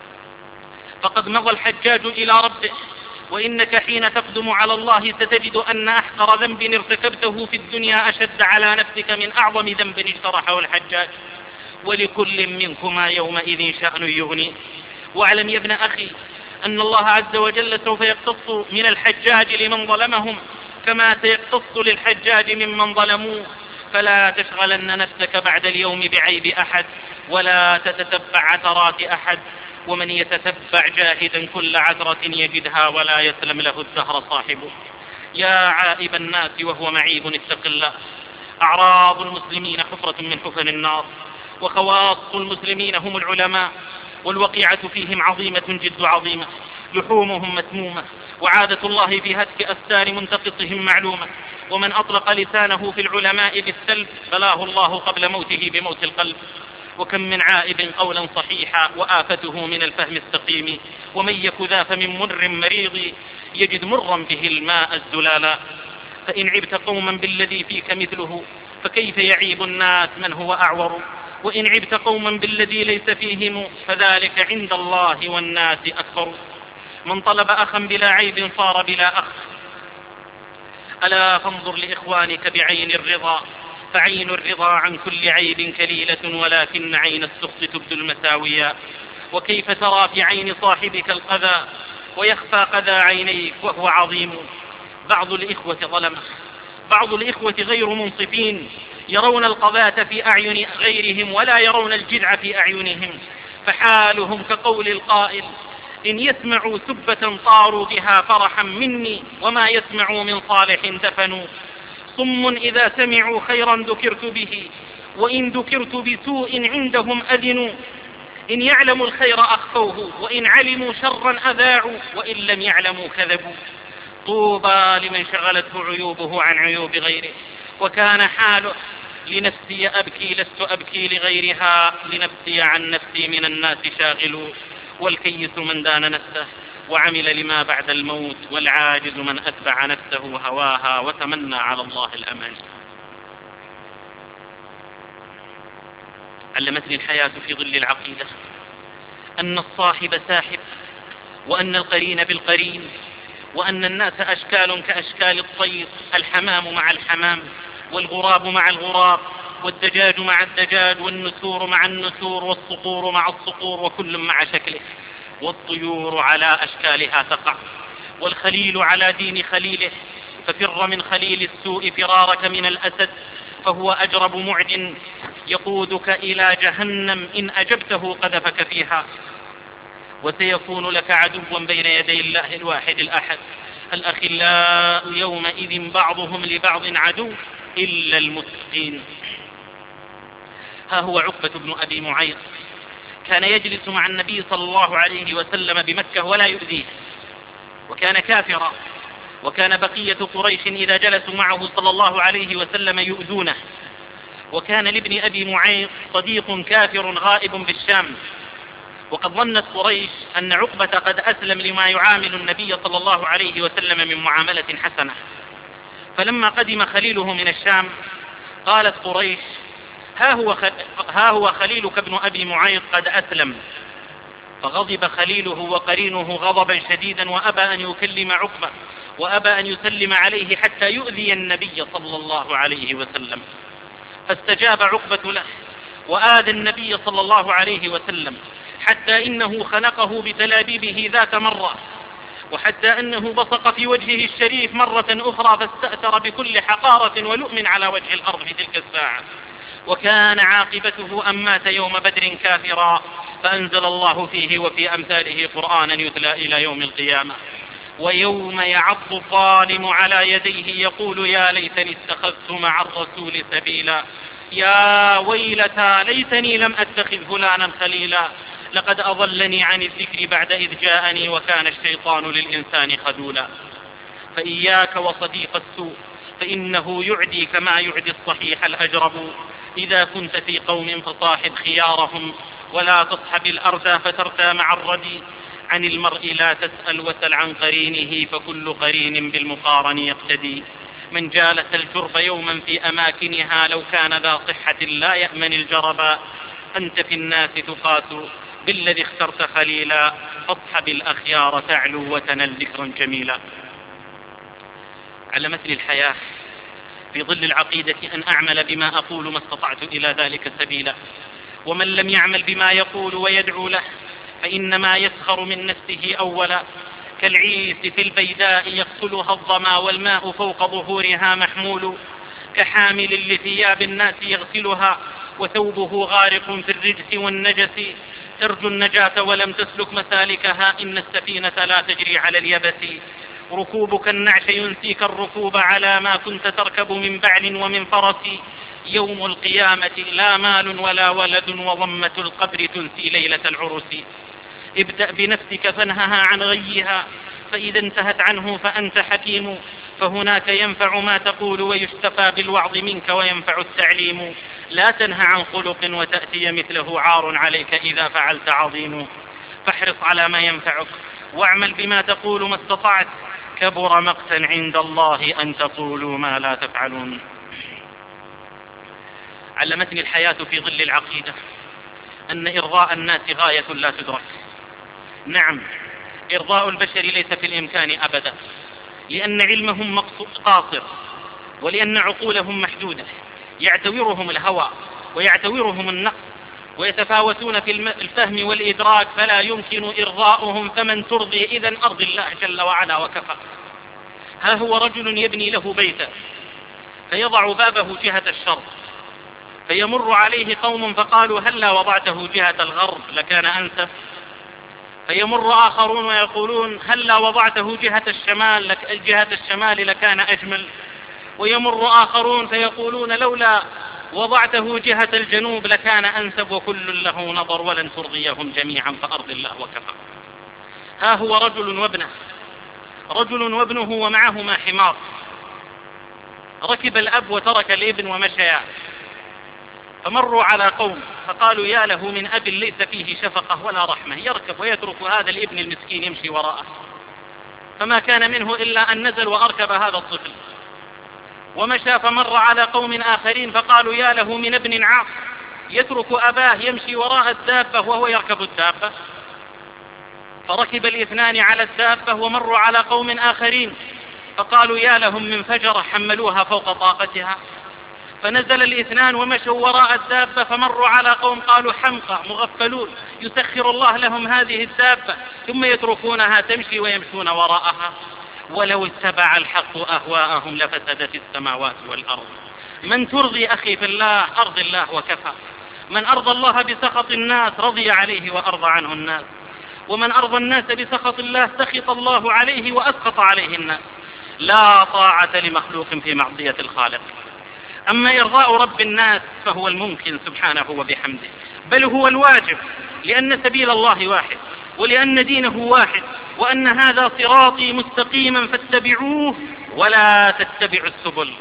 فقد مضى الحجاج إلى ربه، وإنك حين تقدم على الله ستجد أن أحقر ذنب ارتكبته في الدنيا أشد على نفسك من أعظم ذنب اجترحه الحجاج، ولكل منكما يومئذ شأن يغني. واعلم يا ابن أخي أن الله عز وجل سوف يقتص من الحجاج لمن ظلمهم كما سيقتص للحجاج ممن ظلموه، فلا تشغلن نفسك بعد اليوم بعيب أحد، ولا تتتبع عثرات أحد، ومن يتتبع جاهدا كل عثرة يجدها، ولا يسلم له الدهر صاحبه. يا عائب الناس وهو معيب اتق الله. أعراض المسلمين حفرة من حفر النار، وخواص المسلمين هم العلماء، والوقيعة فيهم عظيمة جد عظيمة، لحومهم مسمومة، وعادة الله في هتك أستار منتقصهم معلومة. ومن أطلق لسانه في العلماء بالسلب بلاه الله قبل موته بموت القلب. وكم من عائب قولا صحيحا وآفته من الفهم السقيم، ومن يك ذا فمن مر مريض يجد مرا به الماء الزلالا. فإن عبت قوما بالذي فيك مثله، فكيف يعيب الناس من هو أعور؟ وإن عبت قوما بالذي ليس فيهم، فذلك عند الله والناس أكبر. من طلب أخا بلا عيب صار بلا أخ. ألا فانظر لإخوانك بعين الرضا، فعين الرضا عن كل عيب كليلة، ولكن عين السخط تبدو المساوية. وكيف ترى في عين صاحبك القذى ويخفى قذى عينيك وهو عظيم؟ بعض الإخوة ظلمة، بعض الإخوة غير منصفين، يرون القذاة في أعين غيرهم ولا يرون الجدع في أعينهم، فحالهم كقول القائل: إن يسمعوا سبة طاروا بها فرحا مني، وما يسمعوا من صالح دفنوا. صم إذا سمعوا خيرا ذكرت به، وإن ذكرت بسوء عندهم أذنوا. إن يعلموا الخير أخفوه، وإن علموا شرا أذاعوا، وإن لم يعلموا كذبوا. طوبى لمن شغلته عيوبه عن عيوب غيره، وكان حاله: لنفسي أبكي لست أبكي لغيرها، لنفسي عن نفسي من الناس شاغل. والكيس من دان نفسه وعمل لما بعد الموت، والعاجز من أتبع نفسه هواها وتمنى على الله الأمان. علمتني الحياة في ظل العقيدة أن الصاحب ساحب، وأن القرين بالقرين، وأن الناس أشكال كأشكال الطير، الحمام مع الحمام، والغراب مع الغراب، والدجاج مع الدجاج، والنسور مع النسور، والصقور مع الصقور، وكل مع شكله، والطيور على أشكالها تقع، والخليل على دين خليله، ففر من خليل السوء فرارك من الأسد، فهو أجرب معد يقودك إلى جهنم إن أجبته قذفك فيها. وسيكون لك عدوا بين يدي الله الواحد الأحد، الأخلاء يومئذ بعضهم لبعض عدو إلا المتقين. ها هو عقبة بن أبي معيط كان يجلس مع النبي صلى الله عليه وسلم بمكة ولا يؤذيه، وكان كافرا، وكان بقية قريش إذا جلسوا معه صلى الله عليه وسلم يؤذونه. وكان لابن أبي معيط صديق كافر غائب بالشام، وقد ظنت قريش أن عقبة قد أسلم لما يعامل النبي صلى الله عليه وسلم من معاملة حسنة. فلما قدم خليله من الشام قالت قريش: ها هو خليلك ابن أبي معيط قد أسلم. فغضب خليله وقرينه غضبا شديدا، وأبى أن يكلم عقبة، وأبى أن يسلم عليه حتى يؤذي النبي صلى الله عليه وسلم. فاستجاب عقبة له وآذى النبي صلى الله عليه وسلم، حتى إنه خنقه بتلابيبه ذات مرة، وحتى أنه بصق في وجهه الشريف مرة أخرى، فاستأثر بكل حقارة ولؤم على وجه الأرض في تلك الساعة. وكان عاقبته أن مات يوم بدر كافرا، فأنزل الله فيه وفي أمثاله قرآنا يتلى إلى يوم القيامة. ويوم يعض الظالم على يديه يقول: يا ليتني اتخذت مع الرسول سبيلا، يا ويلتى ليتني لم أتخذ فلانا خليلا، لقد أضلني عن الذكر بعد إذ جاءني، وكان الشيطان للإنسان خذولا. فإياك وصديق السوء، فإنه يعدي كما يعدي الصحيح الأجرب. إذا كنت في قوم فصاحب خيارهم، ولا تصحب الأردى فترتى مع الردي. عن المرء لا تسأل وسل عن قرينه، فكل قرين بالمقارن يقتدي. من جالس الجرب يوما في أماكنها، لو كان ذا صحة لا يأمن الجربا. أنت في الناس تقاس بالذي اخترت خليلا، فاصحب الأخيار تعلو وتنل ذكرا جميلا. على مثل الحياة في ظل العقيدة أن أعمل بما أقول ما استطعت إلى ذلك سبيلا. ومن لم يعمل بما يقول ويدعو له فإنما يسخر من نفسه أولا. كالعيس في البيداء يقتلها الظما، والماء فوق ظهورها محمول. كحامل لثياب الناس يغسلها، وثوبه غارق في الرجس والنجس. ترجو النجاة ولم تسلك مسالكها، إن السفينة لا تجري على اليبس. ركوبك النعش ينسيك الركوب على ما كنت تركب من بعل ومن فرس. يوم القيامة لا مال ولا ولد، وضمة القبر تنسي ليلة العرس. ابدأ بنفسك فانهها عن غيها، فإذا انتهت عنه فأنت حكيم. فهناك ينفع ما تقول، ويشتفى بالوعظ منك وينفع التعليم. لا تنهى عن خلق وتأتي مثله، عار عليك إذا فعلت عظيم. فاحرص على ما ينفعك، واعمل بما تقول ما استطعت. كبر مقتا عند الله أن تقولوا ما لا تفعلون. علمتني الحياة في ظل العقيدة أن إرضاء الناس غاية لا تدرك. نعم، إرضاء البشر ليس في الإمكان أبدا، لأن علمهم قاصر، ولأن عقولهم محدودة، يعتورهم الهوى ويعتورهم النقص، ويتفاوتون في الفهم والإدراك، فلا يمكن إرضاؤهم. فمن ترضي إذن أرضي الله جل وعلا وكفى. ها هو رجل يبني له بيتا، فيضع بابه جهة الشرق، فيمر عليه قوم فقالوا: هلا وضعته جهة الغرب لكان أنسب. فيمر آخرون ويقولون: هلا وضعته جهة الشمال لكان أجمل. ويمر آخرون فيقولون: لولا وضعته جهة الجنوب لكان أنسب. وكل له نظر، ولن ترضيهم جميعا فأرض الله وكفى. ها هو رجل وابنه ومعهما حمار. ركب الأب وترك الابن ومشيا، فمروا على قوم فقالوا: يا له من أب ليس فيه شفقة ولا رحمة، يركب ويترك هذا الابن المسكين يمشي وراءه. فما كان منه إلا أن نزل وأركب هذا الطفل ومشى. فمر على قوم آخرين فقالوا: يا له من ابن عاق، يترك أباه يمشي وراء الدابة وهو يركب الدابة. فركب الاثنان على الدابة ومروا على قوم آخرين فقالوا: يا لهم من فجرة، حملوها فوق طاقتها. فنزل الاثنان ومشوا وراء الدابة، فمروا على قوم قالوا حمقى مغفلون يسخر الله لهم هذه الدابة ثم يتركونها تمشي ويمشون وراءها. ولو اتبع الحق أهواءهم لفسدت السماوات والأرض. من ترضي أخي في الله أرض الله وكفى. من أرضى الله بسخط الناس رضي عليه وأرضى عنه الناس، ومن أرضى الناس بسخط الله سخط الله عليه وأسخط عليه الناس. لا طاعة لمخلوق في معصية الخالق. أما إرضاء رب الناس فهو الممكن سبحانه وبحمده، بل هو الواجب، لأن سبيل الله واحد ولأن دينه واحد، وأن هذا صراطي مستقيما فاتبعوه ولا تتبعوا السبل.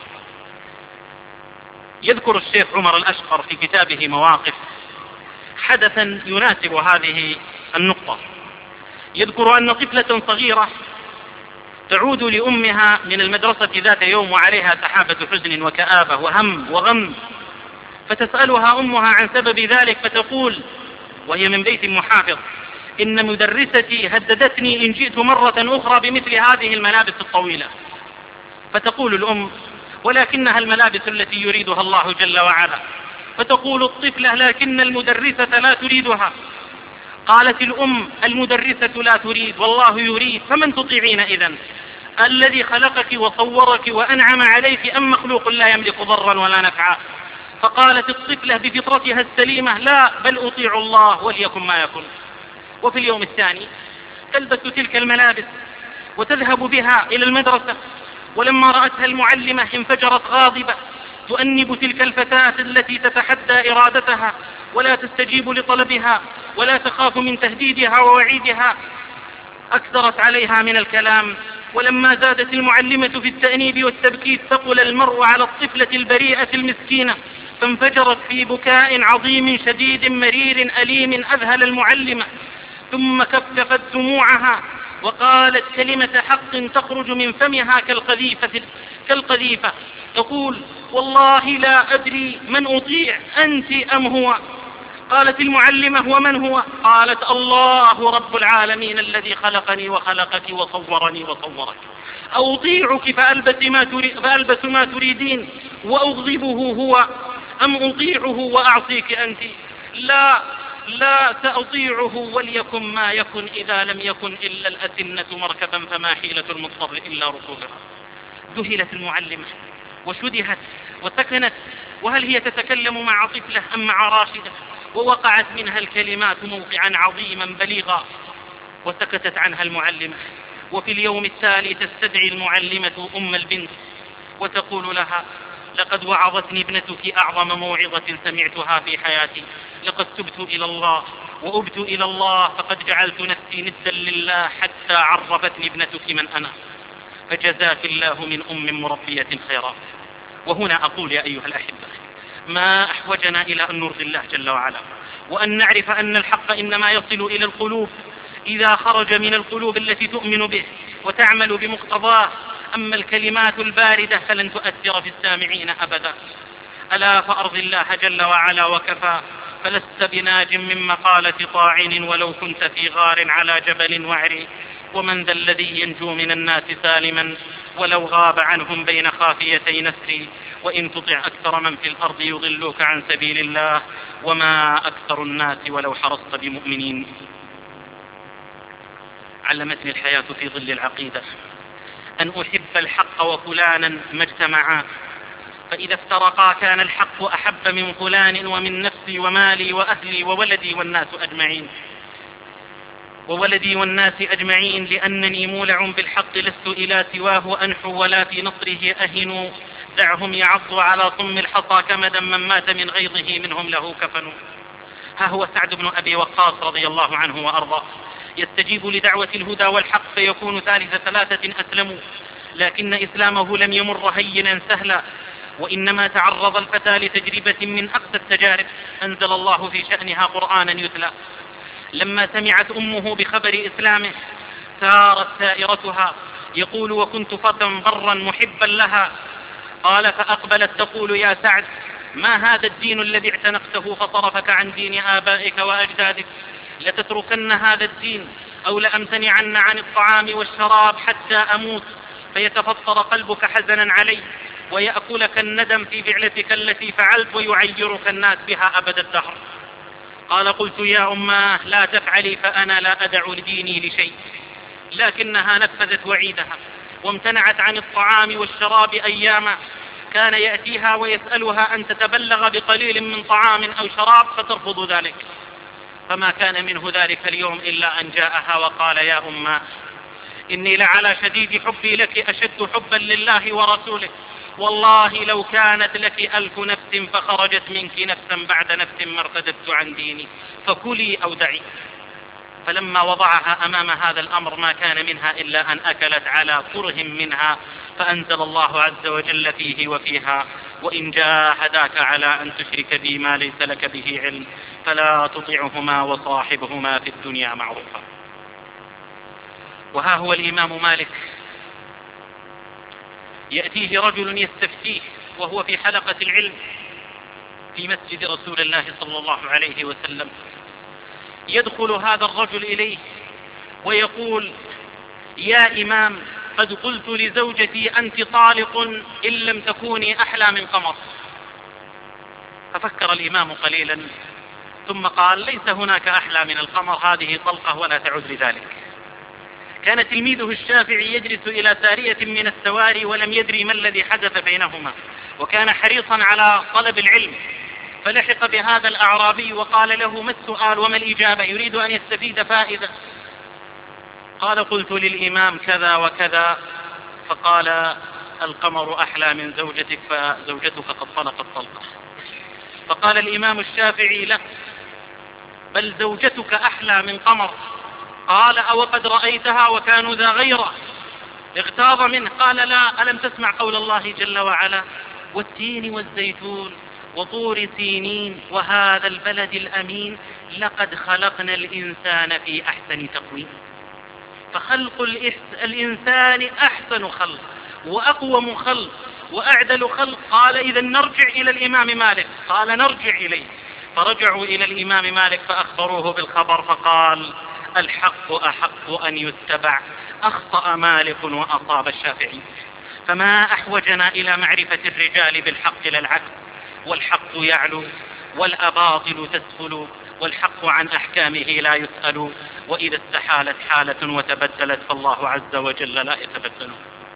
يذكر الشيخ عمر الأشقر في كتابه مواقف حدثا يناسب هذه النقطة. يذكر أن طفلة صغيرة تعود لأمها من المدرسة ذات يوم وعليها سحابة حزن وكآبة وهم وغم، فتسألها أمها عن سبب ذلك فتقول وهي من بيت محافظ: إن مدرستي هددتني إن جئت مرة أخرى بمثل هذه الملابس الطويلة. فتقول الأم: ولكنها الملابس التي يريدها الله جل وعلا. فتقول الطفلة: لكن المدرسة لا تريدها. قالت الأم: المدرسة لا تريد والله يريد، فمن تطيعين إذن؟ الذي خلقك وصورك وأنعم عليك أم مخلوق لا يملك ضرا ولا نفعا؟ فقالت الطفلة بفطرتها السليمة: لا، بل أطيع الله وليكن ما يكن. وفي اليوم الثاني تلبس تلك الملابس وتذهب بها إلى المدرسة، ولما رأتها المعلمة انفجرت غاضبة تؤنب تلك الفتاة التي تتحدى إرادتها ولا تستجيب لطلبها ولا تخاف من تهديدها ووعيدها. أكثرت عليها من الكلام، ولما زادت المعلمة في التأنيب والتبكيت ثقل المرء على الطفلة البريئة المسكينة، فانفجرت في بكاء عظيم شديد مرير أليم أذهل المعلمة، ثم كففت دموعها وقالت كلمة حق تخرج من فمها كالقذيفة تقول: والله لا أدري من أطيع، أنت أم هو؟ قالت المعلمة: ومن هو؟ قالت: الله رب العالمين الذي خلقني وخلقك وصورني وصورك. أطيعك فألبس ما تريدين وأغضبه هو، أم أطيعه وأعصيك أنت؟ لا سأطيعه وليكن ما يكن، إذا لم يكن إلا الأسنة مركبا فما حيلة المضطر إلا ركوبها. ذهلت المعلمة وشدهت وسكنت، وهل هي تتكلم مع طفلة أم مع راشدة؟ ووقعت منها الكلمات موقعا عظيما بليغا، وسكتت عنها المعلمة. وفي اليوم التالي تستدعي المعلمة أم البنت وتقول لها: لقد وعظتني ابنتك أعظم موعظة سمعتها في حياتي، لقد تبت إلى الله وأبت إلى الله، فقد جعلت نفسي ندا لله حتى عرفتني ابنتك من أنا، فجزاك الله من أم مربية خيرا. وهنا أقول يا أيها الأحبة: ما أحوجنا إلى أن نرضي الله جل وعلا، وأن نعرف أن الحق إنما يصل إلى القلوب إذا خرج من القلوب التي تؤمن به وتعمل بمقتضاه. أما الكلمات الباردة فلن تؤثر في السامعين أبدا. ألا فأرض الله جل وعلا وكفى، فلست بناج من مقالة طاعن ولو كنت في غار على جبل وعري. ومن ذا الذي ينجو من الناس سالما ولو غاب عنهم بين خافيتي نسري؟ وإن تطع أكثر من في الأرض يضلوك عن سبيل الله وما أكثر الناس ولو حرصت بمؤمنين. علمتني الحياة في ظل العقيدة أن أحب الحق وفلانا ما اجتمعا، فإذا افترقا كان الحق أحب من فلان ومن نفسي ومالي وأهلي وولدي والناس أجمعين، لأنني مولع بالحق لست إلى سواه أنحو ولا في نصره أهن. دعهم يعضوا على صم الحصى كمدا من مات من غيظه منهم له كفن. ها هو سعد بن أبي وقاص رضي الله عنه وأرضاه يستجيب لدعوة الهدى والحق فيكون ثالث ثلاثة أسلموا، لكن إسلامه لم يمر هينا سهلا، وإنما تعرض الفتى لتجربة من أقسى التجارب أنزل الله في شأنها قرآنا يتلى. لما سمعت أمه بخبر إسلامه سارت سائرتها، يقول: وكنت فتى برا محبا لها. قال: فأقبلت تقول: يا سعد، ما هذا الدين الذي اعتنقته فصرفك عن دين آبائك وأجدادك؟ لتتركن هذا الدين أو لأمتنعن عن الطعام والشراب حتى أموت، فيتفطر قلبك حزنا علي. ويأكلك الندم في فعلتك التي فعلت ويعيرك الناس بها أبد الدهر. قال: قلت يا أماه لا تفعلي فأنا لا أدع لديني لشيء. لكنها نفذت وعيدها وامتنعت عن الطعام والشراب أياما. كان يأتيها ويسألها أن تتبلغ بقليل من طعام أو شراب فترفض ذلك. فما كان منه ذلك اليوم إلا أن جاءها وقال: يا أماه إني لعلى شديد حبي لك أشد حبا لله ورسوله، والله لو كانت لك 1000 نفس فخرجت منك نفسا بعد نفس ما ارتدت عن ديني، فكلي أو دعي. فلما وضعها أمام هذا الأمر ما كان منها إلا أن أكلت على كره منها، فأنزل الله عز وجل فيه وفيها: وإن جاهداك على أن تشرك بي ما ليس لك به علم فلا تطعهما وصاحبهما في الدنيا معروفا. وها هو الإمام مالك يأتيه رجل يستفتيه وهو في حلقة العلم في مسجد رسول الله صلى الله عليه وسلم. يدخل هذا الرجل إليه ويقول: يا إمام قد قلت لزوجتي أنت طالق إن لم تكوني أحلى من قمر. ففكر الإمام قليلا ثم قال: ليس هناك أحلى من القمر، هذه طلقة ولا تعد لذلك. كان تلميذه الشافعي يجلس إلى سارية من السواري ولم يدري ما الذي حدث بينهما، وكان حريصا على طلب العلم، فلحق بهذا الأعرابي وقال له: ما السؤال وما الإجابة؟ يريد أن يستفيد فائدة. قال: قلت للإمام كذا وكذا، فقال: القمر أحلى من زوجتك فزوجتك قد طلقت طلقة. فقال الإمام الشافعي: لا، بل زوجتك أحلى من قمر. قال: أو قد رأيتها وكانوا ذا غيره؟ اغتاظ منه. قال: لا، ألم تسمع قول الله جل وعلا: والتين والزيتون وطور سينين وهذا البلد الأمين لقد خلقنا الإنسان في أحسن تقويم. فخلق الإنسان أحسن خلق وأقوم خلق وأعدل خلق. قال: إذا نرجع إلى الإمام مالك. قال: نرجع إليه. فرجعوا إلى الإمام مالك فأخبروه بالخبر، فقال: الحق أحق أن يتبع، أخطأ مالك وأصاب الشافعي. فما أحوجنا إلى معرفة الرجال بالحق لا العكس، والحق يعلو والأباطل تسفل، والحق عن أحكامه لا يسأل، وإذا استحالت حالة وتبدلت فالله عز وجل لا يتبدل.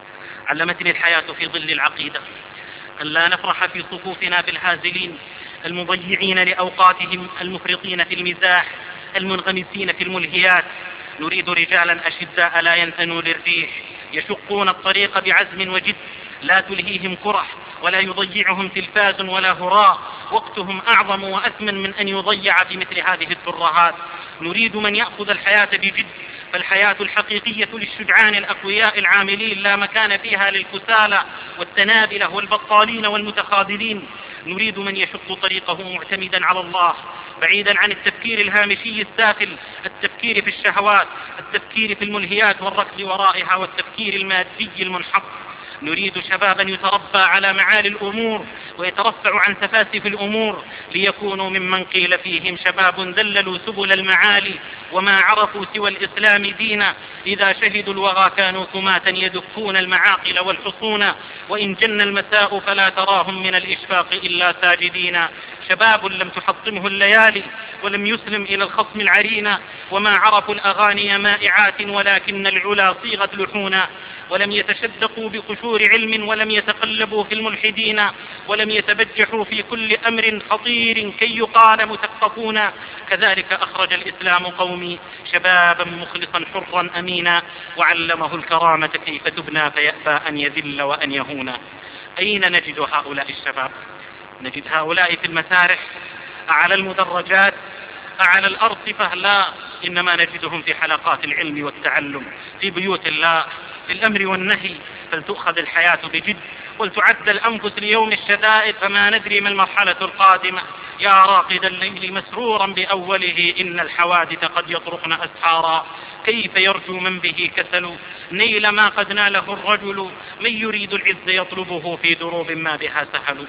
علمتني الحياة في ظل العقيدة أن لا نفرح في صفوفنا بالهازلين المضيعين لأوقاتهم، المفرطين في المزاح، المنغمسين في الملهيات. نريد رجالا أشداء لا ينثنوا للريح، يشقون الطريق بعزم وجد، لا تلهيهم كرح ولا يضيعهم تلفاز ولا هراء، وقتهم أعظم وأثمن من أن يضيع في مثل هذه الترهات. نريد من يأخذ الحياة بجد، فالحياة الحقيقية للشجعان الأقوياء العاملين، لا مكان فيها للكسالى والتنابلة والبطالين والمتخاذلين. نريد من يشق طريقه معتمدا على الله، بعيدا عن التفكير الهامشي السافل، التفكير في الشهوات، التفكير في الملهيات والركض ورائها، والتفكير المادي المنحط. نريد شبابا يتربى على معالي الأمور ويترفع عن سفاسف الأمور، ليكونوا ممن قيل فيهم شباب ذللوا سبل المعالي وما عرفوا سوى الإسلام دينا، إذا شهدوا الوغى كانوا كماة يدكون المعاقل والحصون، وإن جن المساء فلا تراهم من الإشفاق إلا ساجدين. شباب لم تحطمه الليالي ولم يسلم إلى الخصم العرينا، وما عرفوا الأغاني مائعات ولكن العلا صيغت لحونا، ولم يتشدقوا بقشور علم ولم يتقلبوا في الملحدين، ولم يتبجحوا في كل أمر خطير كي يقال مثقفون. كذلك أخرج الإسلام قومي شبابا مخلصا حرا أمينا، وعلمه الكرامة كيف تبنى فيأبى أن يذل وأن يهونا. أين نجد هؤلاء الشباب؟ نجد هؤلاء في المسارح، أعلى المدرجات، أعلى الأرصفة؟ لا، إنما نجدهم في حلقات العلم والتعلم، في بيوت الله، في الأمر والنهي. فلتؤخذ الحياة بجد ولتعد الأنفس ليوم الشدائد، فما ندري ما المرحلة القادمة. يا راقد الليل مسرورا بأوله، إن الحوادث قد يطرقن أسحارا. كيف يرجو من به كسل نيل ما قد ناله الرجل، من يريد العز يطلبه في دروب ما بها سهل.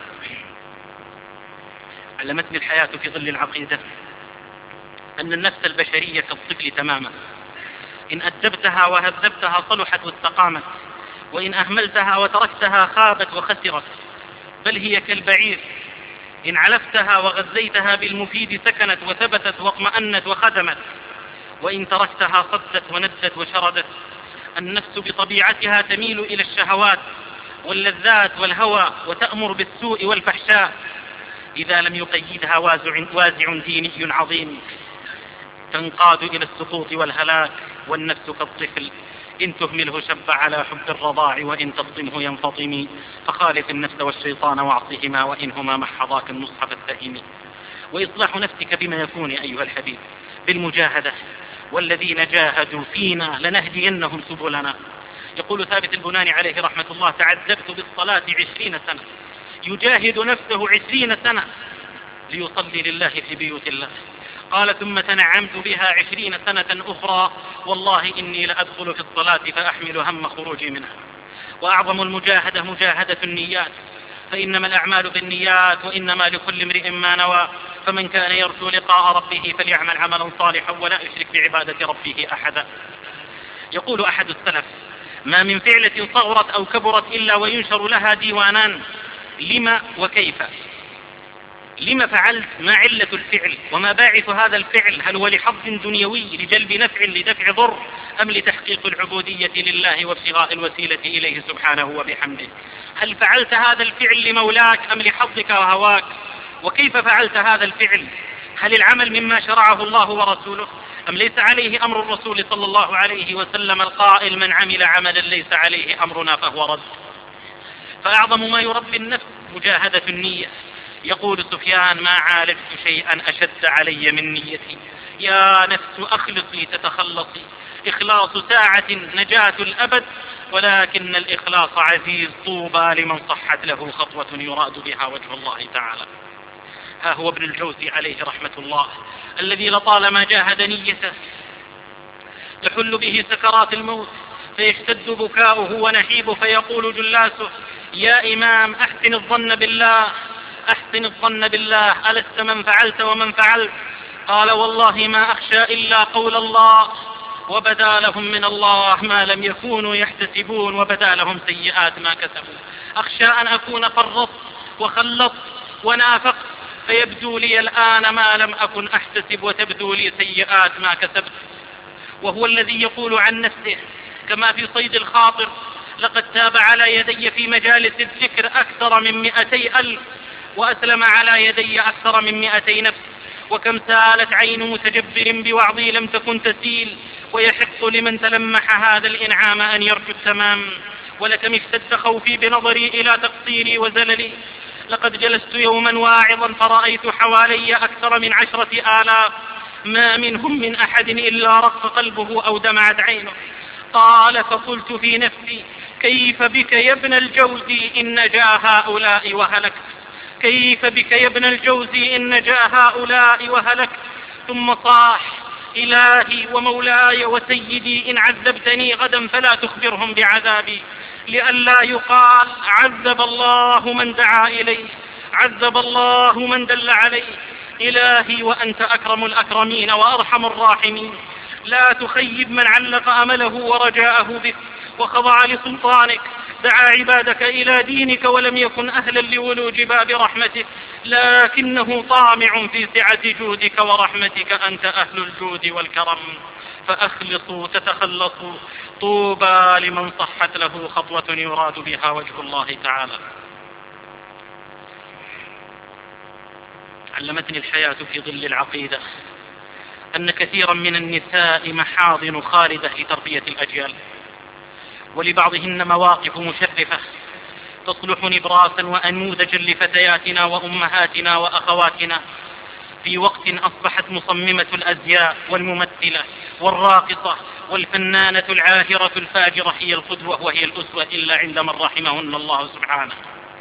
علمتني الحياة في ظل العقيدة أن النفس البشرية كالطفل تماما، إن أدبتها وهذبتها صلحت واستقامت، وإن أهملتها وتركتها خابت وخسرت، بل هي كالبعير إن علفتها وغذيتها بالمفيد سكنت وثبتت واطمأنت وخدمت، وإن تركتها صدت وندت وشردت. النفس بطبيعتها تميل إلى الشهوات واللذات والهوى، وتأمر بالسوء والفحشاء إذا لم يقيدها وازع ديني عظيم، تنقاد إلى السقوط والهلاك. والنفس كالطفل إن تهمله شب على حب الرضاع، وإن تفطمه ينفطم. فخالف النفس والشيطان واعصهما، وإنهما محضاك النصح فاتهم. وإصلاح نفسك بما يكون أيها الحبيب بالمجاهدة، والذين جاهدوا فينا لنهدينهم سبلنا. يقول ثابت البناني عليه رحمة الله: تعذبت بالصلاة 20 سنة، يجاهد نفسه 20 سنة ليصلي لله في بيوت الله. قال: ثم تنعمت بها 20 سنة أخرى، والله إني لأدخل في الصلاة فأحمل هم خروجي منها. وأعظم المجاهدة مجاهدة النيات، فإنما الأعمال بالنيات، وإنما لكل امرئ ما نوى. فمن كان يرجو لقاء ربه فليعمل عملا صالحا ولا يشرك بعبادة ربه أحدا. يقول أحد السلف: ما من فعلة صغرت أو كبرت إلا وينشر لها ديوانان، لما وكيف. لما فعلت؟ ما علة الفعل؟ وما باعث هذا الفعل؟ هل هو لحظ دنيوي لجلب نفع لدفع ضر، أم لتحقيق العبودية لله وابتغاء الوسيلة إليه سبحانه وبحمده؟ هل فعلت هذا الفعل لمولاك أم لحظك وهواك؟ وكيف فعلت هذا الفعل؟ هل العمل مما شرعه الله ورسوله، أم ليس عليه أمر الرسول صلى الله عليه وسلم القائل: من عمل عملا ليس عليه أمرنا فهو رد. فأعظم ما يربي النفس مجاهدة النية. يقول سفيان: ما عالجت شيئا أشد علي من نيتي. يا نفس أخلصي تتخلصي. إخلاص ساعة نجاة الأبد، ولكن الإخلاص عزيز، طوبى لمن صحت له خطوة يراد بها وجه الله تعالى. ها هو ابن الجوزي عليه رحمة الله، الذي لطالما جاهد نيته تحل به سكرات الموت، فيشتد بكاؤه ونحيب، فيقول جلاسه: يا إمام أحسن الظن بالله، أحسن الظن بالله، ألست من فعلت ومن فعلت؟ قال: والله ما أخشى إلا قول الله، وبدا لهم من الله ما لم يكونوا يحتسبون، وبدا لهم سيئات ما كسبوا. أخشى أن أكون فرطت وخلطت ونافقت، فيبدو لي الآن ما لم أكن أحتسب، وتبدو لي سيئات ما كسبت. وهو الذي يقول عن نفسه كما في صيد الخاطر: لقد تاب على يدي في مجالس الذكر أكثر من 200,000، وأسلم على يدي أكثر من 200 نفس. وكم سالت عين متجبر بوعظي لم تكن تسيل، ويحق لمن تلمح هذا الإنعام أن يرجو التمام. ولكم اشتد خوفي بنظري إلى تقصيري وزللي. لقد جلست يوما واعظا فرأيت حوالي أكثر من 10,000، ما منهم من أحد إلا رق قلبه أو دمعت عينه. قال: فقلت في نفسي: كيف بك يا ابن الجوزي إن نجا هؤلاء وهلكت؟ كيف بك يا ابن الجوزي إن نجا هؤلاء وهلكت؟ ثم صاح: إلهي ومولاي وسيدي، إن عذبتني غدا فلا تخبرهم بعذابي، لئلا يقال: عذب الله من دعا إليه، عذب الله من دل عليه. إلهي وأنت أكرم الأكرمين وأرحم الراحمين، لا تخيب من علق أمله ورجاءه بك وخضع لسلطانك. دعا عبادك إلى دينك ولم يكن أهلا لولوج باب رحمتك، لكنه طامع في سعة جودك ورحمتك، أنت أهل الجود والكرم. فأخلصوا تتخلصوا، طوبى لمن صحت له خطوة يراد بها وجه الله تعالى. علمتني الحياة في ظل العقيدة أن كثيرا من النساء محاضن خالدة لتربية الأجيال، ولبعضهن مواقف مشرفة تصلح نبراسا وأنموذجا لفتياتنا وأمهاتنا وأخواتنا، في وقت أصبحت مصممة الأزياء والممثلة والراقصة والفنانة العاهرة الفاجرة هي القدوة وهي الأسوة، إلا عند من رحمهن الله سبحانه.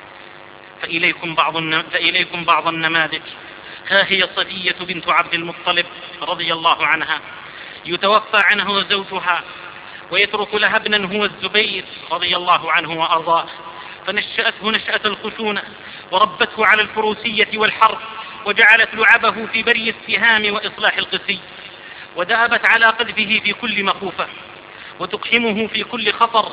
فإليكم بعض النماذج. ها هي صفية بنت عبد المطلب رضي الله عنها، يتوفى عنها زوجها ويترك لها ابنا هو الزبير رضي الله عنه وأرضاه، فنشأته نشأة الخشونة، وربته على الفروسية والحرب، وجعلت لعبه في بري السهام وإصلاح القسي، ودأبت على قذفه في كل مخوفة، وتقحمه في كل خطر،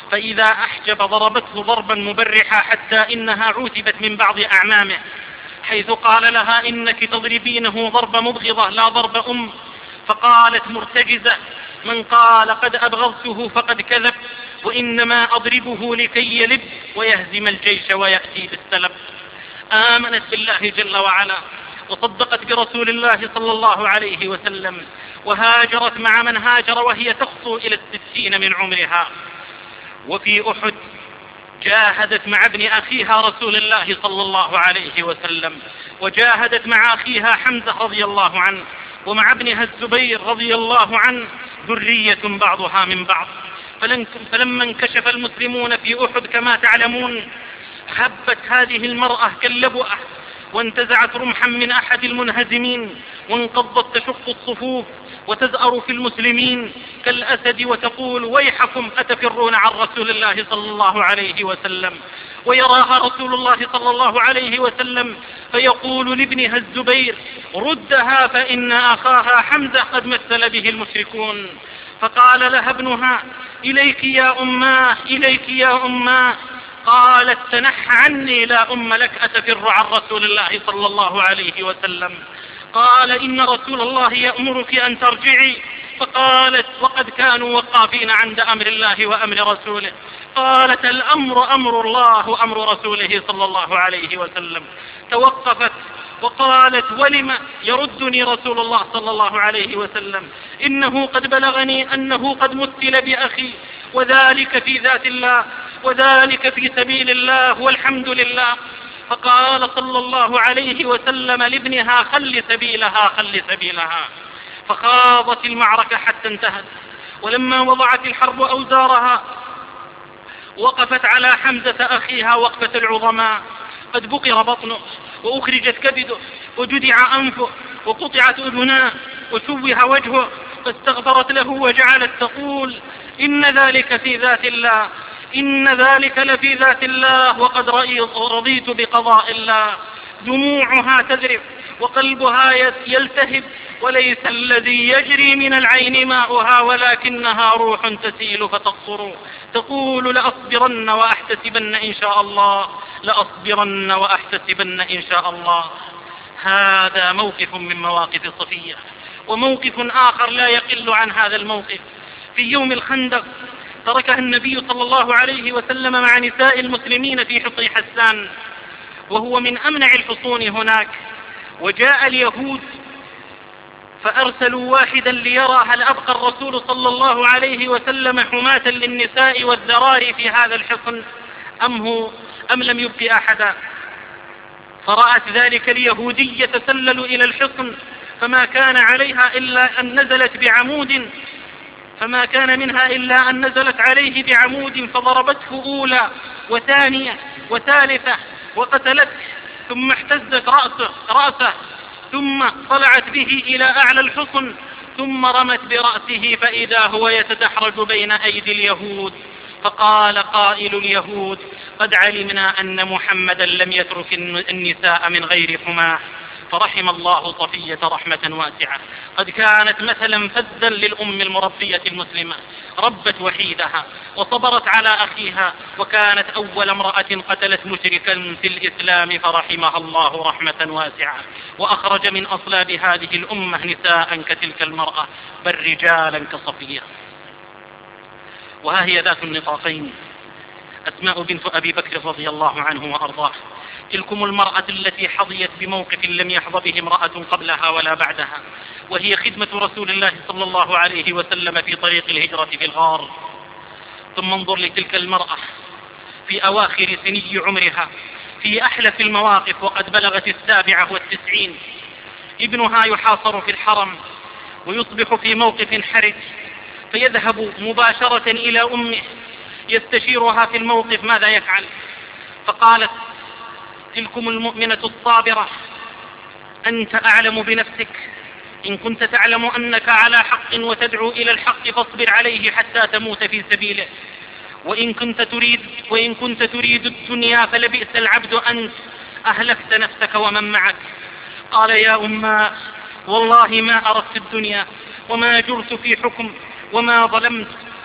فإذا أحجب ضربته ضربا مبرحا حتى إنها عوتبت من بعض أعمامه، حيث قال لها: إنك تضربينه ضرب مبغضة لا ضرب فقالت مرتجزة: من قال قد أبغضته فقد كذب، وإنما أضربه لكي يلب ويهزم الجيش ويأتي بالسلب. آمنت بالله جل وعلا، وصدقت برسول الله صلى الله عليه وسلم، وهاجرت مع من هاجر وهي تخطو إلى 60 من عمرها. وفي أحد جاهدت مع ابن أخيها رسول الله صلى الله عليه وسلم، وجاهدت مع أخيها حمزة رضي الله عنه، ومع ابنها الزبير رضي الله عنه، ذرية بعضها من بعض. فلما انكشف المسلمون في أحد كما تعلمون، هبت هذه المرأة كاللبؤة، وانتزعت رمحا من أحد المنهزمين، وانقضت تشق الصفوف وتزأر في المسلمين كالأسد، وتقول: ويحكم أتفرون عن رسول الله صلى الله عليه وسلم؟ ويراها رسول الله صلى الله عليه وسلم فيقول لابنها الزبير: ردها فإن أخاها حمزة قد مثل به المشركون. فقال لها ابنها: إليك يا أماه، إليك يا أماه. قالت: تنح عني لا أم لك، أتفر عن رسول الله صلى الله عليه وسلم؟ قال: إن رسول الله يأمرك أن ترجعي. فقالت: وقد كانوا وقافين عند أمر الله وأمر رسوله. قالت: الأمر أمر الله وأمر رسوله صلى الله عليه وسلم. توقفت وقالت: ولم يردني رسول الله صلى الله عليه وسلم؟ إنه قد بلغني أنه قد مثل بأخي، وذلك في ذات الله، وذلك في سبيل الله، والحمد لله. فقال صلى الله عليه وسلم لابنها: خل سبيلها، خل سبيلها. فخاضت المعركة حتى انتهت، ولما وضعت الحرب أوزارها وقفت على حمزة أخيها وقفة العظماء. قد بقر بطنه، وأخرجت كبده، وجدع أنفه، وقطعت أذناه، وشوه وجهه، فاستغفرت له وجعلت تقول: إن ذلك في ذات الله، إن ذلك لفي ذات الله، وقد رضيت بقضاء الله. دموعها تذرف وقلبها يلتهب، وليس الذي يجري من العين ماؤها، ولكنها روح تسيل فتقصر، تقول: لأصبرن وأحتسبن إن شاء الله، لأصبرن وأحتسبن إن شاء الله. هذا موقف من مواقف صفية. وموقف آخر لا يقل عن هذا الموقف: في يوم الخندق تركها النبي صلى الله عليه وسلم مع نساء المسلمين في حصن حسان، وهو من أمنع الحصون هناك. وجاء اليهود فأرسلوا واحدا ليرى هل أبقى الرسول صلى الله عليه وسلم حماة للنساء والذراري في هذا الحصن أم لم يبق أحدا. فرأت ذلك اليهودي يتسلل إلى الحصن، فما كان عليها إلا أن نزلت بعمود، فما كان منها إلا أن نزلت عليه بعمود، فضربته أولى وثانية وثالثة وقتلته، ثم احتزت رأسه، ثم طلعت به إلى أعلى الحصن، ثم رمت برأسه فإذا هو يتدحرج بين أيدي اليهود. فقال قائل اليهود: قد علمنا أن محمدا لم يترك النساء من غير حماه. فرحم الله صفية رحمة واسعة، قد كانت مثلا فذا للأم المربية المسلمة، ربت وحيدها وصبرت على أخيها، وكانت أول امرأة قتلت مشركا في الإسلام، فرحمها الله رحمة واسعة، وأخرج من أصلاب هذه الأمة نساء كتلك المرأة، بل رجالا كصفية. وها هي ذات النطاقين، أسماء بنت أبي بكر رضي الله عنه وأرضاه. تلكم المرأة التي حظيت بموقف لم يحظ به امرأة قبلها ولا بعدها، وهي خدمة رسول الله صلى الله عليه وسلم في طريق الهجرة في الغار. ثم انظر لتلك المرأة في أواخر سني عمرها، في أحلف المواقف، وقد بلغت 97، ابنها يحاصر في الحرم ويصبح في موقف حرج، فيذهب مباشرة إلى أمه يستشيرها في الموقف ماذا يفعل. فقالت: تلكم المؤمنة الصابرة، أنت أعلم بنفسك، إن كنت تعلم أنك على حق وتدعو إلى الحق فاصبر عليه حتى تموت في سبيله، وإن كنت تريد الدنيا فلبئس العبد أنت، أهلكت نفسك ومن معك. قال: يا أماه، والله ما أردت الدنيا، وما جرت في حكم، وما ظلمت،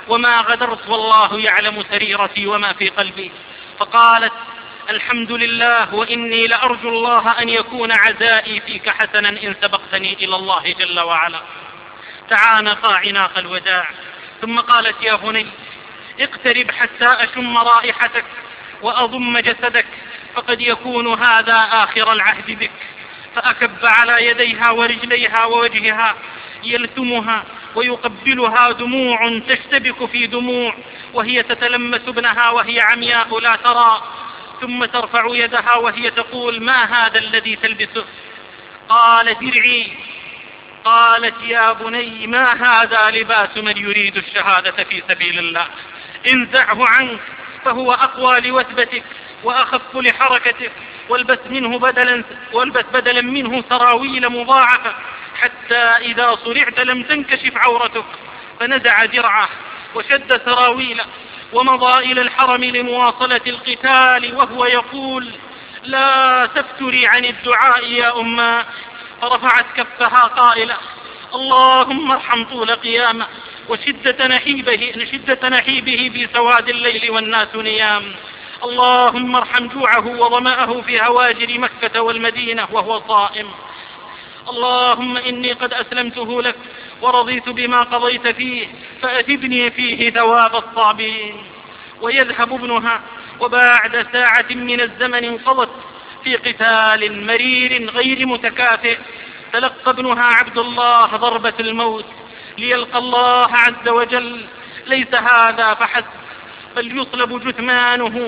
وما غدرت والله يعلم سريرتي وما في قلبي. فقالت: الحمد لله، وإني لأرجو الله أن يكون عزائي فيك حسنا إن سبقتني إلى الله جل وعلا. تعانقا عناق الوداع، ثم قالت: يا بني، اقترب حتى أشم رائحتك وأضم جسدك، فقد يكون هذا آخر العهد بك. فأكب على يديها ورجليها ووجهها يلثمها ويقبلها، دموع تشتبك في دموع، وهي تتلمس ابنها وهي عمياء لا ترى، ثم ترفع يدها وهي تقول: ما هذا الذي تلبسه؟ قال: درعي. قالت: يا بني، ما هذا لباس من يريد الشهادة في سبيل الله، انزعه عنك فهو أقوى لوثبتك وأخف لحركتك، والبس بدلا منه سراويل مضاعفة، حتى إذا صرعت لم تنكشف عورتك. فنزع درعه وشد سراويله ومضى إلى الحرم لمواصلة القتال، وهو يقول: لا تفتري عن الدعاء يا أماه. فرفعت كفها قائلة: اللهم ارحم طول قيامه وشدة نحيبه في سواد الليل والناس نيام. اللهم ارحم جوعه وظمأه في هواجر مكة والمدينة وهو صائم. اللهم إني قد أسلمته لك ورضيت بما قضيت فيه، فأثبني فيه ثواب الصابرين. ويذهب ابنها، وبعد ساعة من الزمن انقضت في قتال مرير غير متكافئ، تلقى ابنها عبد الله ضربة الموت ليلقى الله عز وجل. ليس هذا فحسب، بل يصلب جثمانه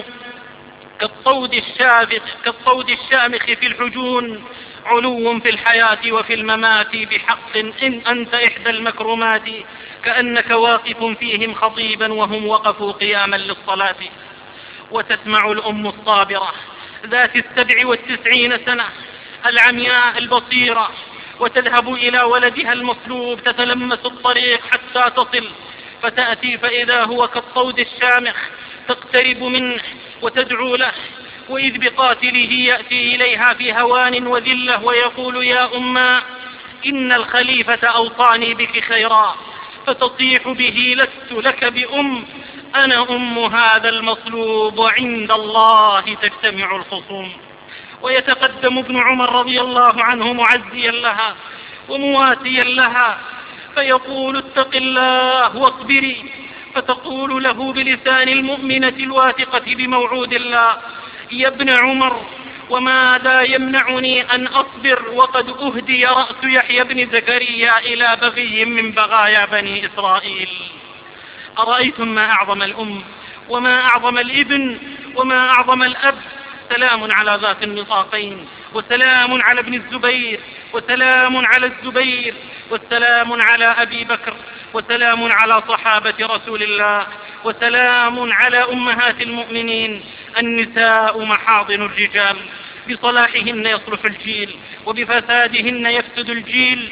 كالطود الشامخ في الحجون، علو في الحياة وفي الممات بحق، إن أنت إحدى المكرمات، كأنك واقف فيهم خطيبا وهم وقفوا قياما للصلاة. وتسمع الأم الصابرة ذات 97 سنة العمياء البصيرة وتذهب إلى ولدها المصلوب، تتلمس الطريق حتى تصل، فتأتي فإذا هو كالطود الشامخ، تقترب منه وتدعو له، وإذ بقاتله يأتي إليها في هوان وذلة ويقول: يا أمّا، إن الخليفة أوصاني بك خيرا. فتطيح به: لست لك بأم، أنا أم هذا المصلوب، وعند الله تجتمع الخصوم. ويتقدم ابن عمر رضي الله عنه معزيا لها ومواسيا لها، فيقول: اتق الله واصبري. فتقول له بلسان المؤمنة الواثقة بموعود الله: يا ابن عمر، وماذا يمنعني أن أصبر وقد أهدي رأس يحيى بن زكريا إلى بغي من بغايا بني إسرائيل. أرأيتم ما أعظم الأم وما أعظم الابن وما أعظم الأب. سلام على ذات النطاقين، وسلام على ابن الزبير، وسلام على الزبير، والسلام على أبي بكر، وسلام على صحابة رسول الله، وسلام على أمهات المؤمنين. النساء محاضن الرجال، بصلاحهن يصلح الجيل، وبفسادهن يفسد الجيل.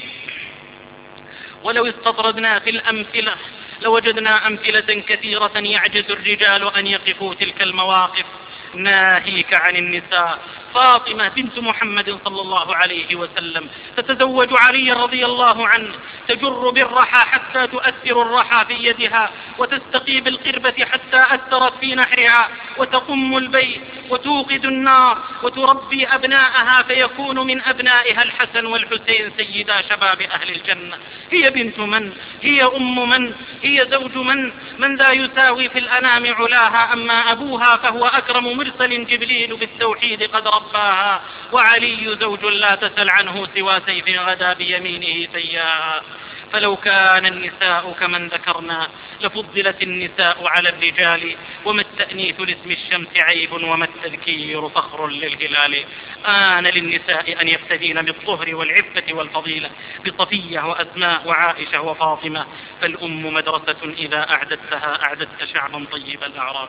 ولو استطردنا في الأمثلة لوجدنا أمثلة كثيرة يعجز الرجال أن يقفوا تلك المواقف. ناهيك عن النساء. فاطمة بنت محمد صلى الله عليه وسلم تتزوج علي رضي الله عنه، تجر بالرحى حتى تؤثر الرحى في يدها، وتستقي بالقربة حتى أثرت في نحرها، وتقم البيت وتوقد النار، وتربي أبناءها فيكون من أبنائها الحسن والحسين سيدا شباب أهل الجنة. هي بنت من؟ هي أم من؟ هي زوج من ذا يساوي في الأنام علاها. أما أبوها فهو أكرم مرسل جبريل بالتوحيد قد رباها، وعلي زوج لا تسل عنه سوى سيف غدا بيمينه سياها. فلو كان النساء كمن ذكرنا لفضلت النساء على الرجال، وما التأنيث لاسم الشمس عيب، وما التذكير فخر للهلال. آن للنساء أن يفتدين بالطهر والعفة والفضيلة بصفية وأسماء وعائشة وفاطمة، فالأم مدرسة إذا أعددتها أعددت شعبا طيب الأعراف.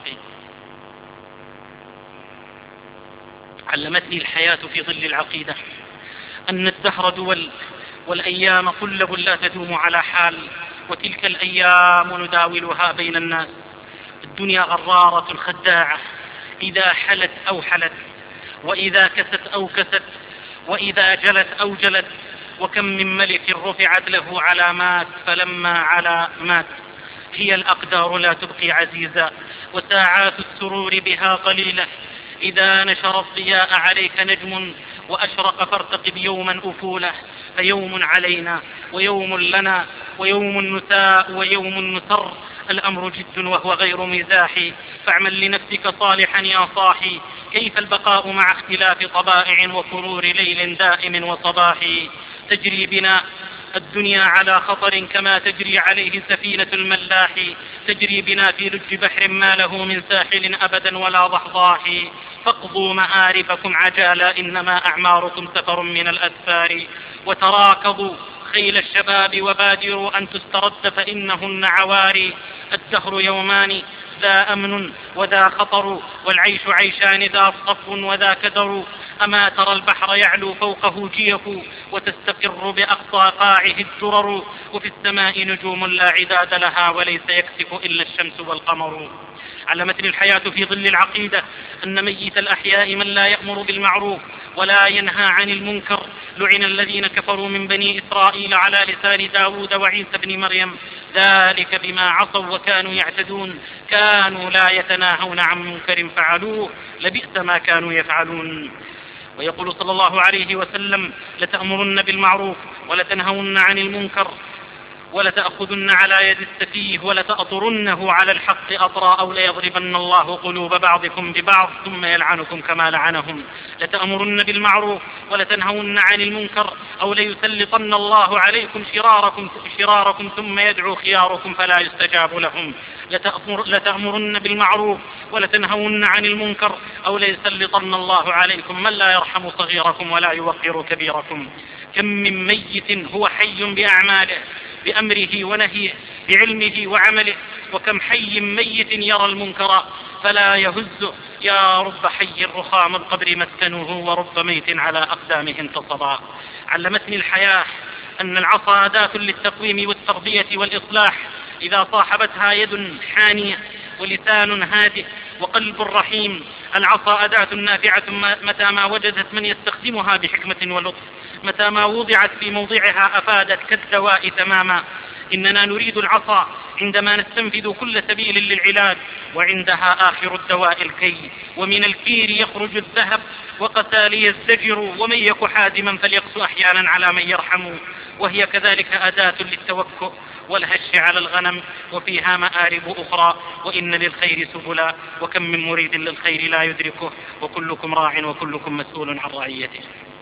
علمتني الحياة في ظل العقيدة أن الدهر دول، والأيام قلب لا تدوم على حال، وتلك الأيام نداولها بين الناس. الدنيا غرارة خداعة، إذا حلت أو حلت، وإذا كست أو كست، وإذا جلت أو جلت. وكم من ملك رفعت له علامات فلما علا مات. هي الأقدار لا تبقي عزيزا، وساعات السرور بها قليلة. إذا نشر الضياء عليك نجم وأشرق فارتقب يوما أفوله، فيوم علينا ويوم لنا ويوم نساء ويوم نسر، الأمر جد وهو غير مزاح، فاعمل لنفسك صالحا يا صاحي، كيف البقاء مع اختلاف طبائع وفرور ليل دائم وصباح. تجري بنا الدنيا على خطر كما تجري عليه سفينة الملاح، تجري بنا في لج بحر ما له من ساحل أبدا ولا ضحضاح، فاقضوا مآربكم عجالا إنما أعماركم سفر من الأسفار، وتراكضوا خيل الشباب وبادروا أن تسترد فإنهن عواري، الدهر يومان ذا أمن وذا خطر، والعيش عيشان ذا صف وذا كدر، أما ترى البحر يعلو فوقه جيف وتستقر بأقصى قاعه الدرر، وفي السماء نجوم لا عداد لها وليس يكسف إلا الشمس والقمر. علمتني الحياة في ظل العقيدة أن ميت الأحياء من لا يأمر بالمعروف ولا ينهى عن المنكر، لعن الذين كفروا من بني إسرائيل على لسان داود وعيسى بن مريم، ذلك بما عصوا وكانوا يعتدون، كانوا لا يتناهون عن منكر فعلوه، لبئس ما كانوا يفعلون. ويقول صلى الله عليه وسلم: لتأمرن بالمعروف ولتنهون عن المنكر ولتأخذن على يد السفيه ولتأطرنه على الحق أطرا، أو ليضربن الله قلوب بعضكم ببعض ثم يلعنكم كما لعنهم. لتأمرن بالمعروف ولتنهون عن المنكر، أو ليسلطن الله عليكم شراركم ثم يدعو خياركم فلا يستجاب لهم. لتأمرن بالمعروف ولتنهون عن المنكر، أو ليسلطن الله عليكم من لا يرحم صغيركم ولا يوقر كبيركم. كم من ميت هو حي بأعماله بأمره ونهيه بعلمه وعمله، وكم حي ميت يرى المنكر فلا يهزه، يا رب حي رخام القبر مسكنه ورب ميت على أقدامه انتصبا. علمتني الحياة أن العصا أداة للتقويم والتربية والإصلاح، إذا صاحبتها يد حانية ولسان هادئ وقلب رحيم. العصا أداة نافعة متى ما وجدت من يستخدمها بحكمة ولطف، متى ما وضعت في موضعها أفادت كالدواء تماما. إننا نريد العصا عندما نستنفذ كل سبيل للعلاج، وعندها آخر الدواء الكي، ومن الكير يخرج الذهب وقتالي الزجر، ومن يك حازما فليقس أحيانا على من يرحم. وهي كذلك أداة للتوكؤ والهش على الغنم، وفيها مآرب أخرى، وإن للخير سبلا، وكم من مريد للخير لا يدركه، وكلكم راع وكلكم مسؤول عن رعيته.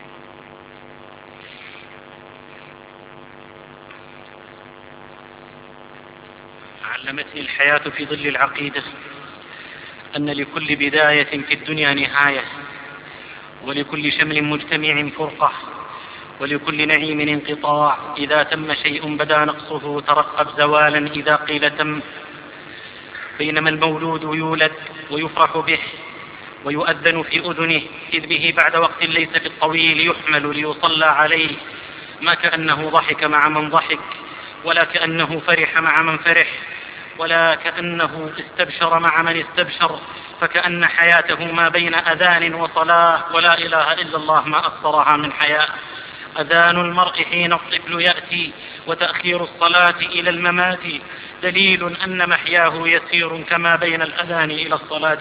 علمتني الحياة في ظل العقيدة أن لكل بداية في الدنيا نهاية، ولكل شمل مجتمع فرقة، ولكل نعيم انقطاع. إذا تم شيء بدا نقصه ترقب زوالا إذا قيل تم. بينما المولود يولد ويفرح به ويؤذن في أذنه، إذ به بعد وقت ليس بالطويل يحمل ليصلى عليه، ما كأنه ضحك مع من ضحك، ولا كأنه فرح مع من فرح، ولا كأنه استبشر مع من استبشر، فكأن حياته ما بين أذان وصلاة، ولا إله إلا الله ما أكثرها من حياة. أذان المرء حين الطفل يأتي، وتأخير الصلاة إلى الممات دليل أن محياه يسير كما بين الأذان إلى الصلاة.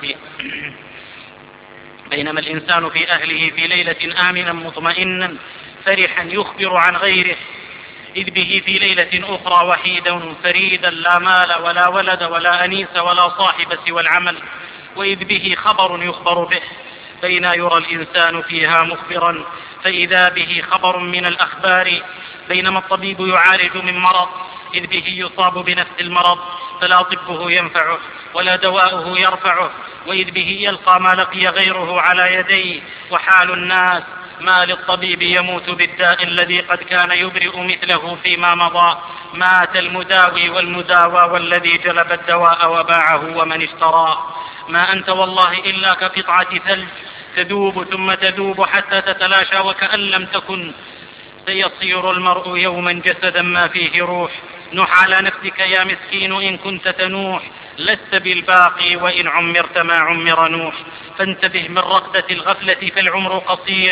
بينما الإنسان في أهله في ليلة آمنا مطمئنا فرحا يخبر عن غيره، إذ به في ليلة أخرى وحيدا فريدا لا مال ولا ولد ولا أنيس ولا صاحب سوى العمل، وإذ به خبر يخبر به، بين يرى الإنسان فيها مخبرا فإذا به خبر من الأخبار. بينما الطبيب يعالج من مرض، إذ به يصاب بنفس المرض، فلا طبه ينفعه ولا دواؤه يرفعه، وإذ به يلقى ما لقي غيره على يديه. وحال الناس ما للطبيب يموت بالداء الذي قد كان يبرئ مثله فيما مضى، مات المداوي والمداوى والذي جلب الدواء وباعه ومن اشترى. ما أنت والله إلا كقطعة ثلج تذوب ثم تذوب حتى تتلاشى وكأن لم تكن. سيصير المرء يوما جسدا ما فيه روح. نح على نفسك يا مسكين إن كنت تنوح، لست بالباقي وإن عمرت ما عمر نوح. فانتبه من رقدة الغفلة فالعمر قصير،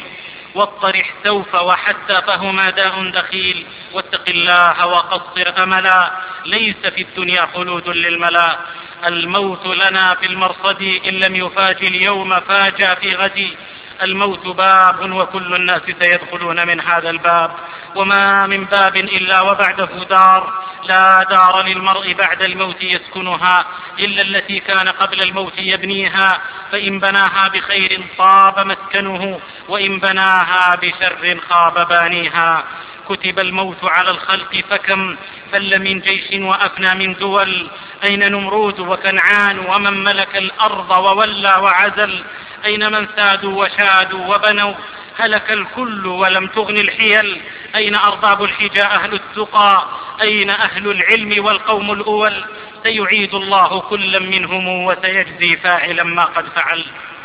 واطرح سوف وحتى فهما داء دخيل، واتق الله وقصر أملا، ليس في الدنيا خلود للملا. الموت لنا في المرصد، إن لم يفاج اليوم فاجا في غد. الموت باب وكل الناس سيدخلون من هذا الباب، وما من باب إلا وبعده دار، لا دار للمرء بعد الموت يسكنها إلا التي كان قبل الموت يبنيها، فإن بناها بخير طاب مسكنه، وإن بناها بشر خاب بانيها. كتب الموت على الخلق فكم فل من جيش وأفنى من دول، أين نمرود وكنعان ومن ملك الأرض وولى وعزل؟ أين من سادوا وشادوا وبنوا؟ هلك الكل ولم تغن الحيل. أين أرباب الحجى أهل التقى؟ أين أهل العلم والقوم الأول؟ سيعيد الله كلا منهم وسيجزي فاعلا ما قد فعل.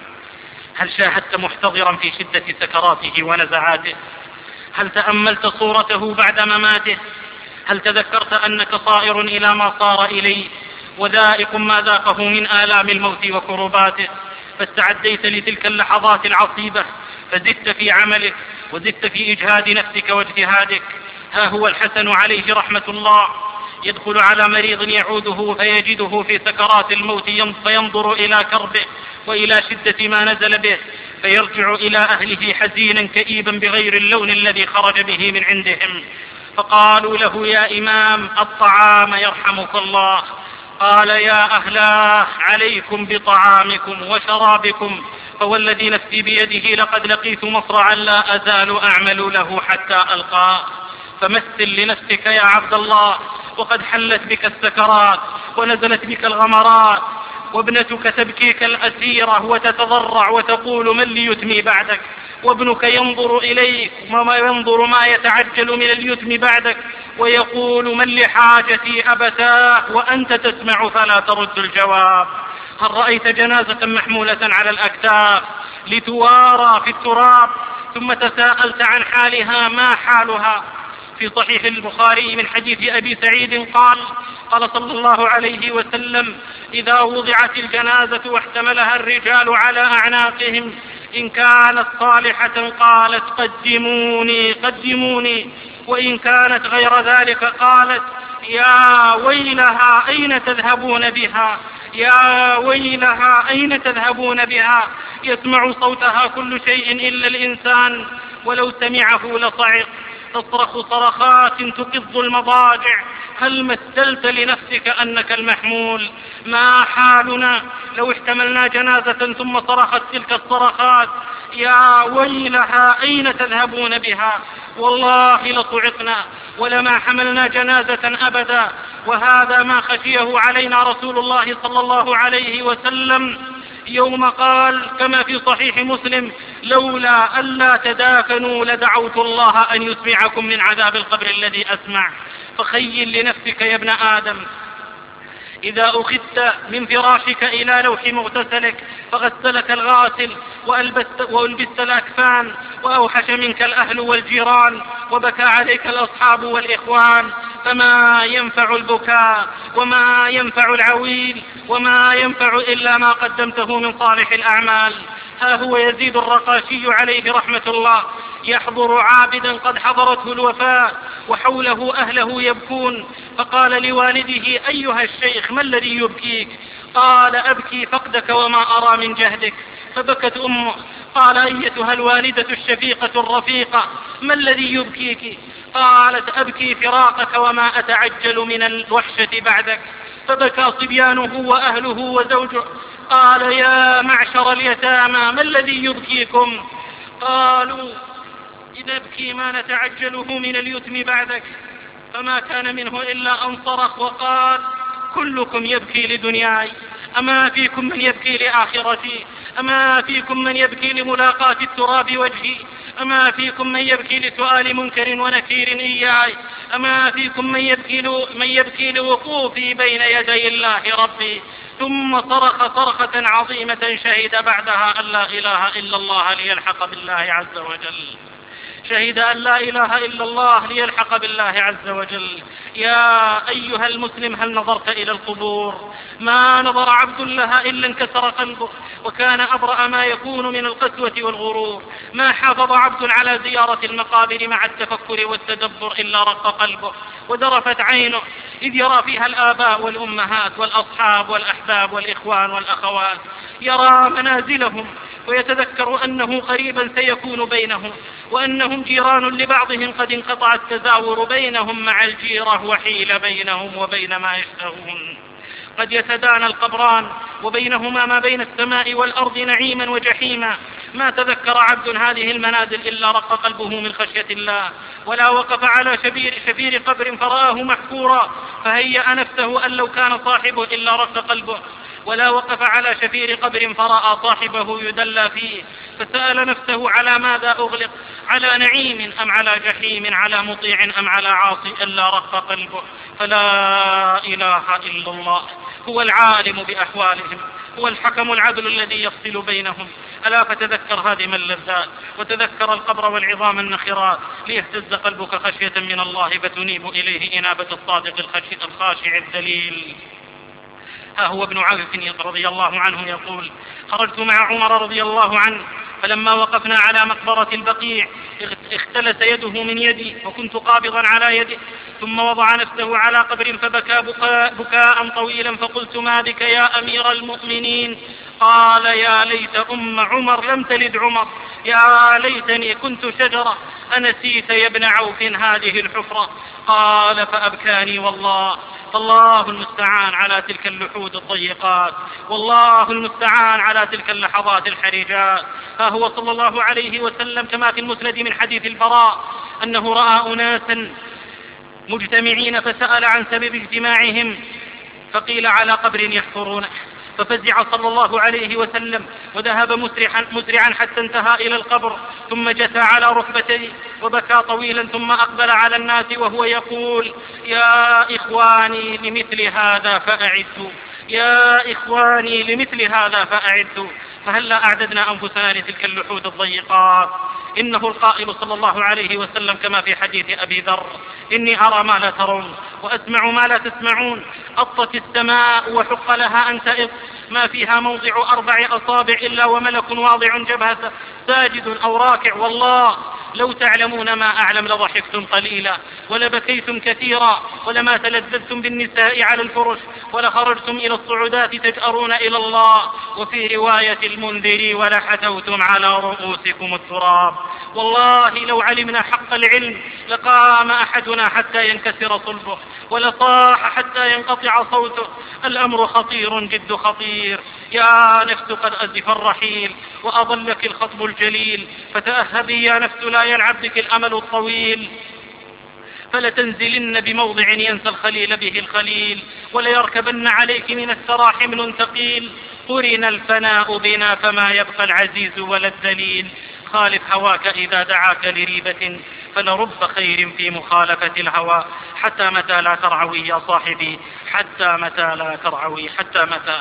هل شاهدت محتضرا في شدة سكراته ونزعاته؟ هل تأملت صورته بعد مماته؟ هل تذكرت أنك صائر إلى ما صار إليه، وذائق ما ذاقه من آلام الموت وكرباته؟ فاستعديت لتلك اللحظات العصيبة، فزدت في عملك وزدت في إجهاد نفسك واجتهادك. ها هو الحسن عليه رحمة الله يدخل على مريض يعوده فيجده في سكرات الموت، فينظر إلى كربه وإلى شدة ما نزل به، فيرجع إلى أهله حزينا كئيبا بغير اللون الذي خرج به من عندهم. فقالوا له: يا إمام الطعام يرحمك الله. قال: يا أهلاه عليكم بطعامكم وشرابكم، فوالذي نفسي بيده لقد لقيت مصرعا لا أزال أعمل له حتى ألقاه. فمثل لنفسك يا عبد الله، وقد حلت بك السكرات ونزلت بك الغمرات، وابنتك تبكيك الأسيرة وتتضرع وتقول: من ليتمي بعدك؟ وابنك ينظر إليك وما ينظر ما يتعجل من اليتم بعدك، ويقول: من لحاجتي أبتاه؟ وأنت تسمع فلا ترد الجواب. هل رأيت جنازة محمولة على الأكتاف لتوارى في التراب، ثم تساءلت عن حالها ما حالها؟ في صحيح البخاري من حديث أبي سعيد قال صلى الله عليه وسلم: إذا وضعت الجنازة واحتملها الرجال على أعناقهم، إن كانت صالحة قالت: قدموني قدموني، وإن كانت غير ذلك قالت: يا ويلها أين تذهبون بها؟ يا ويلها أين تذهبون بها؟ يسمع صوتها كل شيء إلا الإنسان، ولو سمعه لصعق. تصرخ صرخات تقض المضاجع. هل مثلت لنفسك أنك المحمول؟ ما حالنا لو احتملنا جنازة ثم صرخت تلك الصرخات: يا ويلها أين تذهبون بها؟ والله لصعقنا ولما حملنا جنازة أبدا. وهذا ما خشيه علينا رسول الله صلى الله عليه وسلم يوم قال كما في صحيح مسلم: لولا ألا تدافنوا لدعوت الله أن يسمعكم من عذاب القبر الذي أسمع. فخيل لنفسك يا ابن آدم إذا أخذت من فراشك إلى لوح مغتسلك، فغسلك الغاسل وألبست الأكفان، وأوحش منك الأهل والجيران، وبكى عليك الأصحاب والإخوان، فما ينفع البكاء وما ينفع العويل وما ينفع إلا ما قدمته من صالح الأعمال. ها هو يزيد الرقاشي عليه رحمة الله يحضر عابدا قد حضرته الوفاة وحوله أهله يبكون، فقال لوالده: أيها الشيخ ما الذي يبكيك؟ قال: أبكي فقدك وما أرى من جهدك. فبكت أمه. قال: أيتها الوالدة الشفيقة الرفيقة ما الذي يبكيك؟ قالت: أبكي فراقك وما أتعجل من الوحشة بعدك. فبكى صبيانه وأهله وزوجه. قال: يا معشر اليتامى ما الذي يبكيكم؟ قالوا: نبكي ما نتعجله من اليتم بعدك. فما كان منه إلا أن صرخ وقال: كلكم يبكي لدنياي، أما فيكم من يبكي لآخرتي؟ أما فيكم من يبكي لملاقاة التراب وجهي؟ أما فيكم من يبكي لسؤال منكر ونكير إياي؟ أما فيكم من يبكي لوقوفي بين يدي الله ربي؟ ثم صرخ صرخة عظيمة شهد بعدها أن لا إله إلا الله ليلحق بالله عز وجل. شهد أن لا إله إلا الله ليلحق بالله عز وجل. يا أيها المسلم هل نظرت إلى القبور؟ ما نظر عبد لها إلا انكسر قلبه، وكان أبرأ ما يكون من القسوة والغرور. ما حافظ عبد على زيارة المقابر مع التفكر والتدبر إلا رق قلبه وذرفت عينه، إذ يرى فيها الآباء والأمهات والأصحاب والأحباب والإخوان والأخوات، يرى منازلهم ويتذكر أنه قريبا سيكون بينهم، وأنهم جيران لبعضهم قد انقطع التزاور بينهم مع الجيرة وحيل بينهم وبين ما يشتهون. قد يتدانى القبران وبينهما ما بين السماء والأرض نعيما وجحيما. ما تذكر عبد هذه المنازل إلا رق قلبه من خشية الله، ولا وقف على شفير قبر فرآه محفورا فهيأ نفسه أن لو كان صاحبه إلا رق قلبه، ولا وقف على شفير قبر فرأى صاحبه يدلى فيه فسأل نفسه على ماذا أغلق، على نعيم أم على جحيم، على مطيع أم على عاصي، إلا رق قلبه. فلا إله إلا الله هو العالم بأحوالهم، هو الحكم العدل الذي يفصل بينهم. ألا فتذكر هادم اللذات، وتذكر القبر والعظام النخرات، ليهتز قلبك خشية من الله فتنيب إليه إنابة الصادق الخاشع الذليل. ها هو ابن عوف رضي الله عنه يقول: خرجت مع عمر رضي الله عنه فلما وقفنا على مقبرة البقيع اختلس يده من يدي وكنت قابضا على يده، ثم وضع نفسه على قبر فبكى بكاء طويلا، فقلت: ما بك يا أمير المؤمنين؟ قال: يا ليت أم عمر لم تلد عمر، يا ليتني كنت شجرة أنسيت يا ابن عوف هذه الحفرة. قال: فأبكاني والله. فالله المستعان على تلك اللحود الضيقات، والله المستعان على تلك اللحظات الحرجات. ها هو صلى الله عليه وسلم كما في المسند من حديث البراء أنه رأى أناسا مجتمعين فسأل عن سبب اجتماعهم، فقيل: على قبر يحفرونه. ففزع صلى الله عليه وسلم وذهب مسرعا حتى انتهى إلى القبر، ثم جثى على ركبتيه وبكى طويلا، ثم أقبل على الناس وهو يقول: يا إخواني لمثل هذا فأعدوا، يا إخواني لمثل هذا فأعدوا. فهلا أعددنا أنفسنا لتلك اللحود الضيقات؟ إنه القائل صلى الله عليه وسلم كما في حديث أبي ذر: إني أرى ما لا ترون وأسمع ما لا تسمعون. أطت السماء وحق لها أن تئط، ما فيها موضع 4 أصابع إلا وملك واضع جبهته ساجد أو راكع. والله لو تعلمون ما أعلم لضحكتم قليلا ولبكيتم كثيرا، ولما تلذذتم بالنساء على الفرش، ولخرجتم إلى الصعودات تجأرون إلى الله. وفي رواية المنذري: ولحتوتم على رؤوسكم التراب. والله لو علمنا حق العلم لقام أحدنا حتى ينكسر صلبه، ولصاح حتى ينقطع صوته. الأمر خطير جد خطير. يا نفس قد أزف الرحيل وأضلك الخطب الجليل، فتأهبي يا نفس لا يلعب بك الأمل الطويل. فلتنزلن بموضع ينسى الخليل به الخليل، وليركبن عليك من الثرى حمل ثقيل. قرن الفناء بنا فما يبقى العزيز ولا الذليل. خالف هواك إذا دعاك لريبة، فلرب خير في مخالفة الهوى. حتى متى لا ترعوي يا صاحبي، حتى متى لا ترعوي، حتى متى.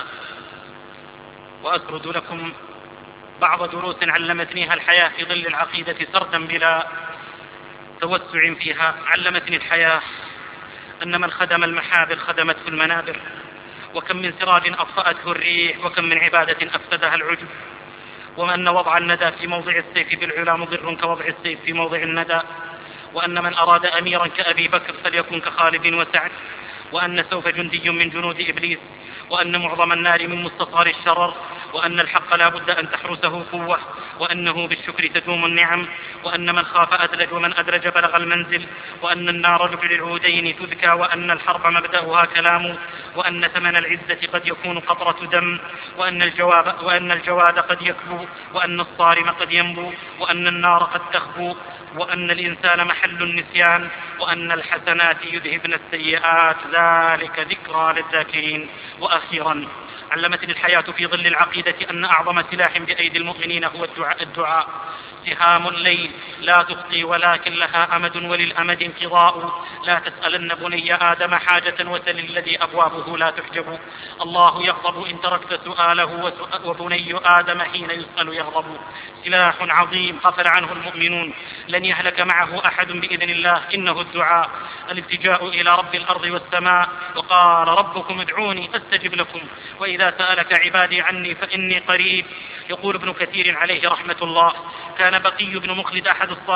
وأسرد لكم بعض دروس علمتنيها الحياة في ظل العقيدة سردا بلا توسع فيها. علمتني الحياة أن من خدم المحابر خدمته المنابر، وكم من سراج أطفأته الريح، وكم من عبادة أفسدها العجب، وأن وضع الندى في موضع السيف بالعلا مضر كوضع السيف في موضع الندى، وأن من أراد أميرا كأبي بكر فليكن كخالد وسعد، وأن سوف جندي من جنود إبليس، وأن معظم النار من مستصغر الشرر، وأن الحق لا بد أن تحرسه قوة، وأنه بالشكر تدوم النعم، وأن من خاف أدلج ومن أدرج بلغ المنزل، وأن النار لكل العودين تذكى، وأن الحرب مبدأها كلام، وأن ثمن العزة قد يكون قطرة دم، وأن الجواد قد يكبو، وأن الصارم قد ينبو، وأن النار قد تخبو، وأن الإنسان محل النسيان، وأن الحسنات يذهبن السيئات، ذلك ذكرى للذاكرين. وأخيرا علمتني الحياة في ظل العقيدة أن أعظم سلاح بأيدي المؤمنين هو الدعاء. سهام الليل لا تخطي ولكن لها أمد وللأمد انقضاء. لا تسألن بني آدم حاجة وسل الذي أبوابه لا تحجب. الله يغضب إن تركت سؤاله وبني آدم حين يسأل يغضب. سلاح عظيم غفل عنه المؤمنون لن يهلك معه أحد بإذن الله، إنه الدعاء. الالتجاء إلى رب الأرض والسماء، وقال ربكم ادعوني أستجب لكم وإذا سألك عبادي عني فإني قريب. يقول ابن كثير عليه رحمة الله: كان بقي بن مخلد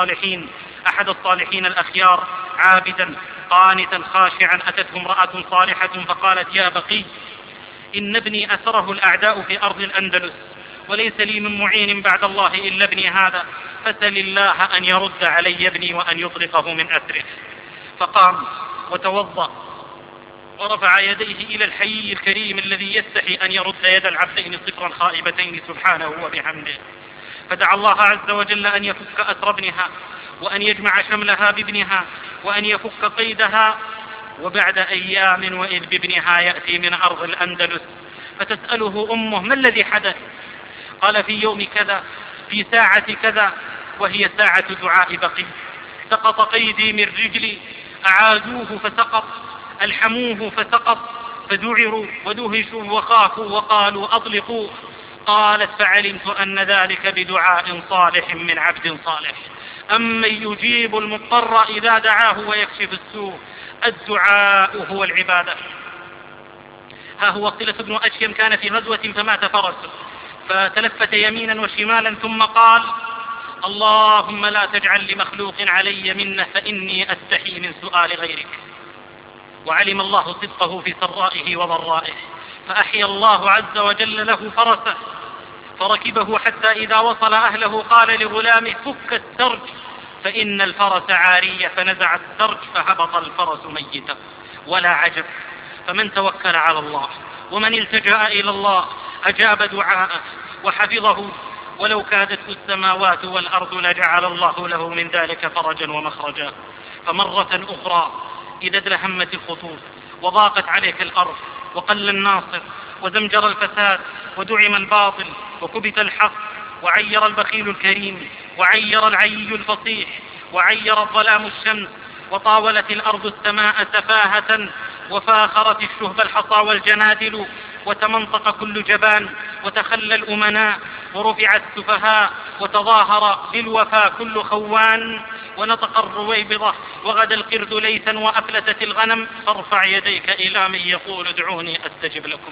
أحد الصالحين الأخيار، عابدا قانتا خاشعا. أتته امرأة صالحة فقالت: يا بقي، إن ابني أسره الأعداء في أرض الأندلس، وليس لي من معين بعد الله إلا ابني هذا، فسل الله أن يرد علي ابني وأن يطلقه من أسره. فقام وتوضأ ورفع يديه إلى الحي الكريم الذي يستحي أن يرد يد العبدين صفرا خائبتين سبحانه وبحمده، فدعا الله عز وجل أن يفك أسر ابنها وأن يجمع شملها بابنها وأن يفك قيدها. وبعد أيام وإذ بابنها يأتي من أرض الأندلس فتسأله أمه: ما الذي حدث؟ قال: في يوم كذا في ساعة كذا، وهي ساعة دعاء بقي. سقط قيدي من رجلي، أعادوه فسقط، ألحموه فسقط، فذعروا ودهشوا وخافوا وقالوا: أطلقوه. قالت: فعلمت أن ذلك بدعاء صالح من عبد صالح. أمن يجيب المضطر إذا دعاه ويكشف السوء. الدعاء هو العبادة. ها هو صلة بن أشيم كان في غزوة فمات فرسه، فتلفت يمينا وشمالا ثم قال: اللهم لا تجعل لمخلوق علي منه فإني أستحي من سؤال غيرك. وعلم الله صدقه في سرائه وضرائه، فأحيا الله عز وجل له فرسه، فركبه حتى إذا وصل أهله قال لغلامه: فك السرج فإن الفرس عارية، فنزع السرج فهبط الفرس ميتا. ولا عجب، فمن توكل على الله ومن التجأ إلى الله أجاب دعاءه وحفظه، ولو كادت السماوات والأرض لجعل الله له من ذلك فرجا ومخرجا. فمرة أخرى إذا ادلهمت الخطوط وضاقت عليك الأرض وقل الناصر وزمجر الفساد ودعم الباطل وكبت الحق وعير البخيل الكريم وعير العيي الفصيح وعير الظلام الشمس وطاولت الأرض السماء سفاهة وفاخرت الشهب الحصى والجنادل وتمنطق كل جبان وتخلى الأمناء ورفع السفهاء وتظاهر بالوفا كل خوان ونطق الرويبضة وغدا القرد ليثا وأفلتت الغنم. فارفع يديك إلى من يقول ادعوني أستجب لكم.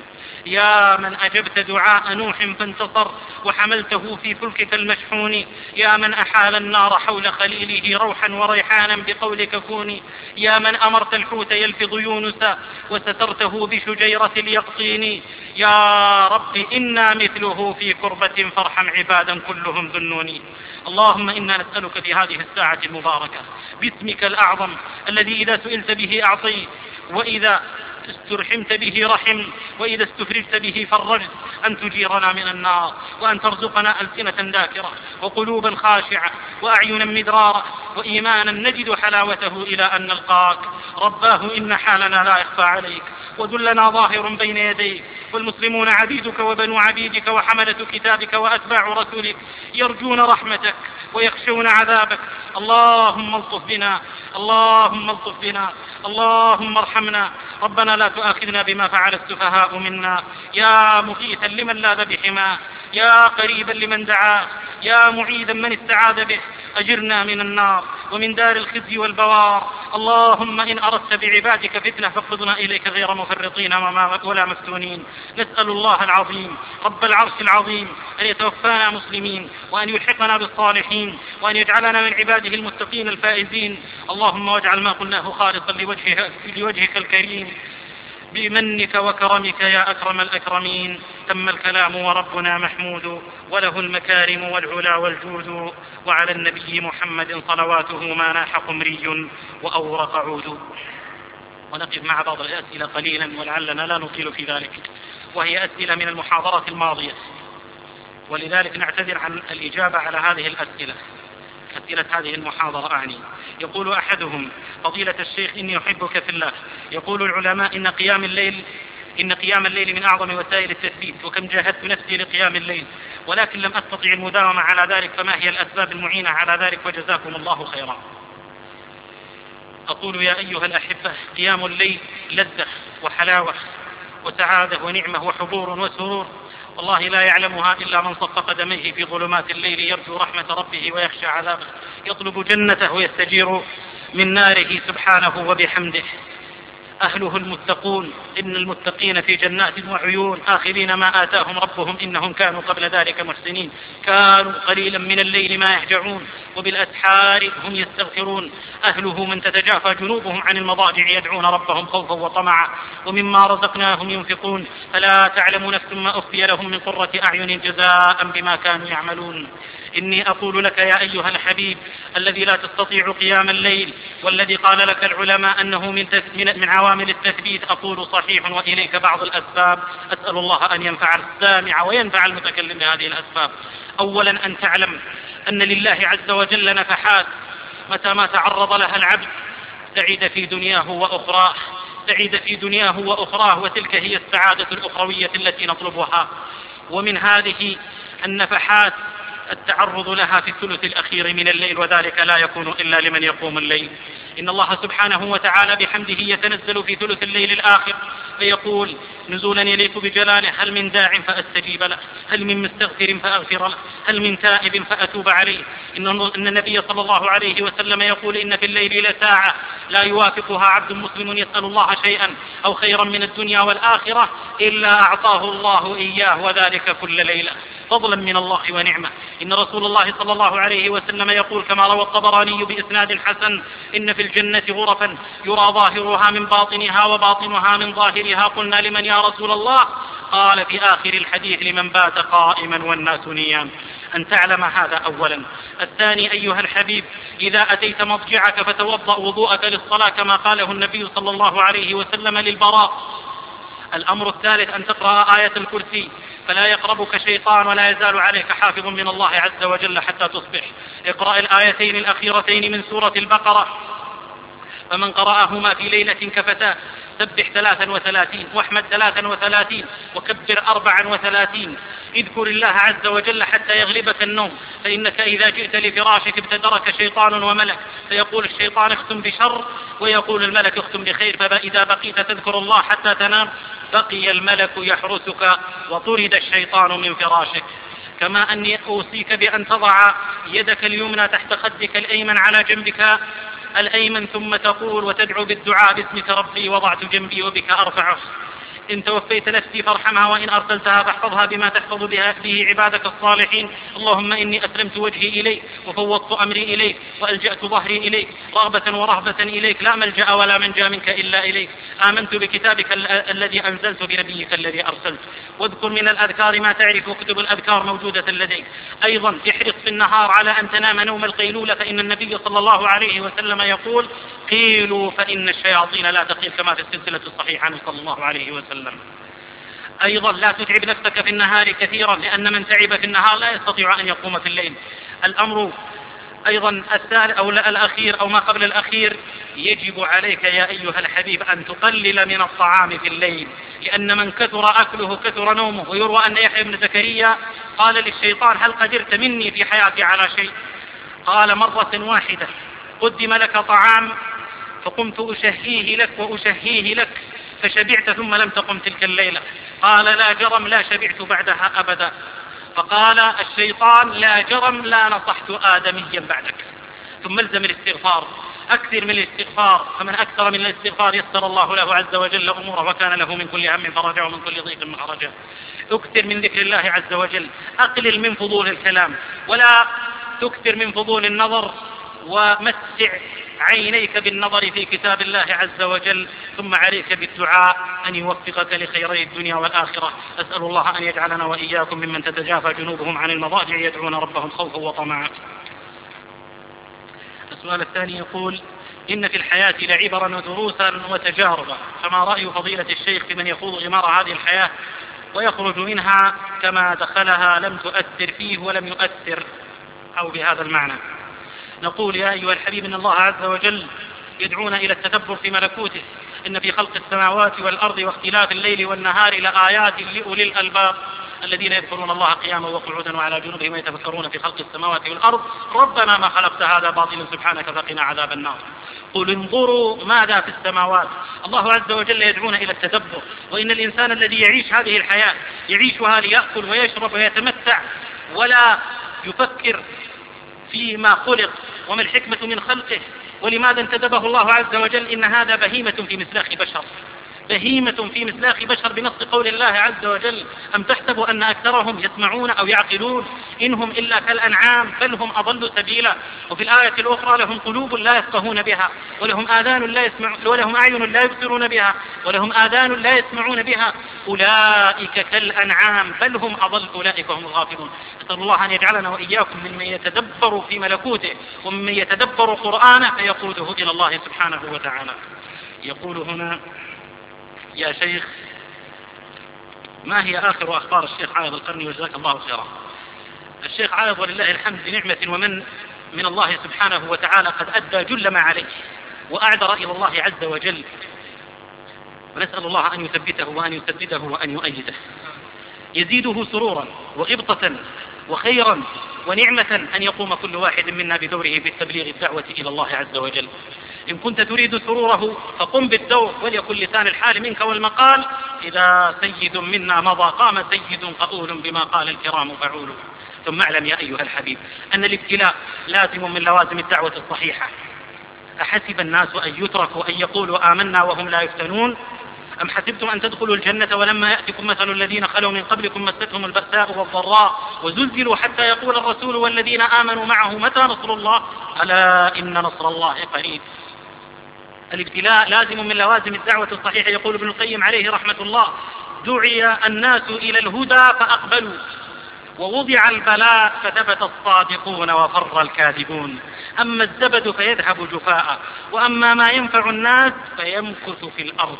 يا من أجبت دعاء نوح فانتصر وحملته في فلكك المشحون، يا من أحال النار حول خليله روحا وريحانا بقولك كوني، يا من أمرت الحوت يلفظ يونس وسترته بشجيرة اليقطين. يا رب إنا مثله في كربة فارحم عبادا كلهم ذنوني. اللهم إنا نسألك في هذه الساعة المباركة باسمك الأعظم الذي إذا سئلت به أعطيت، وإذا استرحمت به رحم، وإذا استفرجت به فرجت، أن تجيرنا من النار، وأن ترزقنا ألسنة ذاكرة وقلوبا خاشعة وأعينا مدرارة وإيمانا نجد حلاوته إلى أن نلقاك. رباه إن حالنا لا يخفى عليك، وذلنا ظاهر بين يديك، والمسلمون عبيدك وبنو عبيدك وحملة كتابك وأتباع رسولك يرجون رحمتك ويخشون عذابك. اللهم الطف بنا، اللهم الطف بنا، اللهم ارحمنا. ربنا لا تؤاخذنا بما فعل السفهاء منا. يا مغيثا لمن لاذ بحماه، يا قريبا لمن دعاه، يا معيذا من استعاذ به، أجرنا من النار ومن دار الخزي والبوار. اللهم إن أردت بعبادك فتنة فاقبضنا إليك غير مفرطين ولا مفتونين. نسأل الله العظيم رب العرش العظيم أن يتوفانا مسلمين، وأن يلحقنا بالصالحين، وأن يجعلنا من عباده المتقين الفائزين. اللهم واجعل ما قلناه خالصا لوجهك الكريم بمنك وكرمك يا أكرم الأكرمين. تم الكلام وربنا محمود، وله المكارم والعلا والجود، وعلى النبي محمد صلواته ما ناح قمري وأورق عود. ونقف مع بعض الأسئلة قليلا ولعلنا لا نطيل في ذلك، وهي أسئلة من المحاضرة الماضية، ولذلك نعتذر عن الإجابة على هذه الأسئلة، أسئلة هذه المحاضرة أعني. يقول أحدهم: فضيلة الشيخ إني أحبك في الله. يقول العلماء إن قيام الليل إن قيام الليل من أعظم وسائل التثبيت، وكم جاهدت نفسي لقيام الليل ولكن لم أستطع المداومة على ذلك، فما هي الأسباب المعينة على ذلك؟ وجزاكم الله خيرا. أقول يا أيها الأحبة، قيام الليل لذة وحلاوة وسعادة ونعمة وحضور وسرور، والله لا يعلمها إلا من صف قدميه في ظلمات الليل يرجو رحمة ربه ويخشى عذابه، يطلب جنته ويستجير من ناره سبحانه وبحمده. أهله المتقون، إن المتقين في جنات وعيون آخذين ما آتاهم ربهم إنهم كانوا قبل ذلك محسنين، كانوا قليلا من الليل ما يهجعون وبالأسحار هم يستغفرون. أهله من تتجافى جنوبهم عن المضاجع يدعون ربهم خوفا وطمعا ومما رزقناهم ينفقون، فلا تعلم نفس ما أخفي لهم من قرة أعين جزاء بما كانوا يعملون. إني أقول لك يا أيها الحبيب الذي لا تستطيع قيام الليل، والذي قال لك العلماء أنه من عوامل التثبيت، أقول صحيح وإليك بعض الأسباب، أسأل الله أن ينفع السامع وينفع المتكلم بهذه الأسباب. أولا أن تعلم أن لله عز وجل نفحات متى ما تعرض لها العبد سعيد في دنياه وأخراه، سعيد في دنياه وأخراه، وتلك هي السعادة الأخروية التي نطلبها. ومن هذه النفحات التعرض لها في الثلث الأخير من الليل، وذلك لا يكون إلا لمن يقوم الليل. إن الله سبحانه وتعالى بحمده يتنزل في ثلث الليل الآخر فيقول نزولا يليق بجلاله: هل من داع فأستجيب له، هل من مستغفر فأغفر له، هل من تائب فأتوب عليه. إن النبي صلى الله عليه وسلم يقول: إن في الليل لساعة لا يوافقها عبد مسلم يسأل الله شيئا أو خيرا من الدنيا والآخرة إلا أعطاه الله إياه، وذلك كل ليلة، فضلا من الله ونعمة. إن رسول الله صلى الله عليه وسلم يقول كما روى الطبراني بإسناد حسن: إن في الجنة غرفا يرى ظاهرها من باطنها وباطنها من ظاهرها. قلنا: لمن يا رسول الله؟ قال في آخر الحديث: لمن بات قائما والناس نيام. أن تعلم هذا أولا. الثاني أيها الحبيب، إذا أتيت مضجعك فتوضأ وضوءك للصلاة كما قاله النبي صلى الله عليه وسلم للبراء. الأمر الثالث أن تقرأ آية الكرسي فلا يقربك شيطان ولا يزال عليك حافظ من الله عز وجل حتى تصبح. اقرأ الآيتين الأخيرتين من سورة البقرة، فمن قرأهما في ليلة كفتاه. سبح 33 واحمد 33 وكبر 34. اذكر الله عز وجل حتى يغلبك النوم، فإنك إذا جئت لفراشك ابتدرك شيطان وملك، فيقول الشيطان: اختم بشر، ويقول الملك: اختم بخير. فإذا بقيت تذكر الله حتى تنام بقي الملك يحرسك وطرد الشيطان من فراشك. كما أني أوصيك بأن تضع يدك اليمنى تحت خدك الأيمن على جنبك الأيمن، ثم تقول وتدعو بالدعاء: باسمك ربي وضعت جنبي وبك أرفعه. إن توفيت نفسي فارحمها، وإن أرسلتها فاحفظها بما تحفظ به عبادك الصالحين. اللهم إني أسلمت وجهي إليك وفوضت أمري إليك وألجأت ظهري إليك رغبة ورهبة إليك، لا ملجأ ولا منجا منك إلا إليك. آمنت بكتابك الذي أنزلت بنبيك الذي أرسلت. واذكر من الأذكار ما تعرف، وكتب الأذكار موجودة لديك. أيضا احرص في النهار على أن تنام نوم القيلولة، فإن النبي صلى الله عليه وسلم يقول: قيلوا فإن الشياطين لا تقيل، كما في السلسلة الصحيحة عنه صلى الله عليه وسلم. أيضا لا تتعب نفسك في النهار كثيرا، لأن من تعب في النهار لا يستطيع أن يقوم في الليل. الأمر أيضا الثالث أو الأخير أو ما قبل الأخير، يجب عليك يا أيها الحبيب أن تقلل من الطعام في الليل، لأن من كثر أكله كثر نومه. ويروى أن يحيى بن زكريا قال للشيطان: هل قدرت مني في حياتي على شيء؟ قال: مرة واحدة قدم لك طعام فقمت أشهيه لك وأشهيه لك فشبعت ثم لم تقم تلك الليلة. قال: لا جرم لا شبعت بعدها أبدا. فقال الشيطان: لا جرم لا نصحت آدميا بعدك. ثم الزم الاستغفار، أكثر من الاستغفار، فمن أكثر من الاستغفار يسر الله له عز وجل أموره وكان له من كل هم فرجا ومن كل ضيق مخرجا. اكثر من ذكر الله عز وجل، أقلل من فضول الكلام، ولا تكثر من فضول النظر، ومتع عينيك بالنظر في كتاب الله عز وجل. ثم عليك بالدعاء أن يوفقك لخيري الدنيا والآخرة. أسأل الله أن يجعلنا وإياكم ممن تتجافى جنوبهم عن المضاجع يدعون ربهم خوفا وطمعا. السؤال الثاني يقول: إن في الحياة لعبرا ودروسا وتجاربا، فما رأي فضيلة الشيخ في من يخوض غمار هذه الحياة ويخرج منها كما دخلها لم تؤثر فيه ولم يؤثر، أو بهذا المعنى؟ نقول يا أيها الحبيب إن الله عز وجل يدعونا إلى التدبر في ملكوته، إن في خلق السماوات والأرض واختلاف الليل والنهار لآيات لأولي الألباب الذين يذكرون الله قياما وقعودا وعلى جنوبهم ويتفكرون في خلق السماوات والأرض ربنا ما خلقت هذا باطلا سبحانك فقنا عذاب النار. قل انظروا ماذا في السماوات. الله عز وجل يدعونا إلى التدبر، وإن الإنسان الذي يعيش هذه الحياة يعيشها ليأكل ويشرب ويتمتع ولا يفكر فيما خلق وما الحكمة من خلقه ولماذا انتدبه الله عز وجل، إن هذا بهيمة في مسلاخ بشر، بهيمة في مسلاخ بشر بنص قول الله عز وجل أم تحسب أن أكثرهم يسمعون أو يعقلون إنهم إلا كالأنعام بل هم أضل سبيلا. وفي الآية الأخرى لهم قلوب لا يفقهون بها ولهم أعين لا يبصرون بها ولهم آذان لا يسمعون بها أولئك كالأنعام بل هم أضل أولئك هم الغافلون. أسأل الله أن يجعلنا وإياكم ممن يتدبر في ملكوته وممن يتدبر قرآنه فيقوده إلى الله سبحانه وتعالى. يقول هنا: يا شيخ، ما هي آخر أخبار الشيخ عايض القرني وجزاك الله خيرا؟ الشيخ عايض ولله الحمد بنعمة ومن من الله سبحانه وتعالى قد أدى جل ما عليه وأعذر إلى الله عز وجل، ونسأل الله أن يثبته وأن يسدده وأن يؤيده، يزيده سرورا وغبطة وخيرا ونعمة أن يقوم كل واحد منا بدوره في التبليغ الدعوة إلى الله عز وجل. إن كنت تريد سروره فقم بالدور، وليكن لسان الحال منك والمقال إذا سيد منا مضى قام سيد قؤول بما قال الكرام فعول. ثم اعلم يا أيها الحبيب أن الابتلاء لازم من لوازم الدعوة الصحيحة. أحسب الناس أن يتركوا أن يقولوا آمنا وهم لا يفتنون أم حسبتم أن تدخلوا الجنة ولما يأتكم مثل الذين خلوا من قبلكم مستهم البأساء والضراء وزلزلوا حتى يقول الرسول والذين آمنوا معه متى نصر الله ألا إن نصر الله قريب. الابتلاء لازم من لوازم الدعوة الصحيحة. يقول ابن القيم عليه رحمة الله: دعي الناس إلى الهدى فأقبلوا ووضع البلاء فثبت الصادقون وفر الكاذبون. أما الزبد فيذهب جفاء وأما ما ينفع الناس فيمكث في الأرض.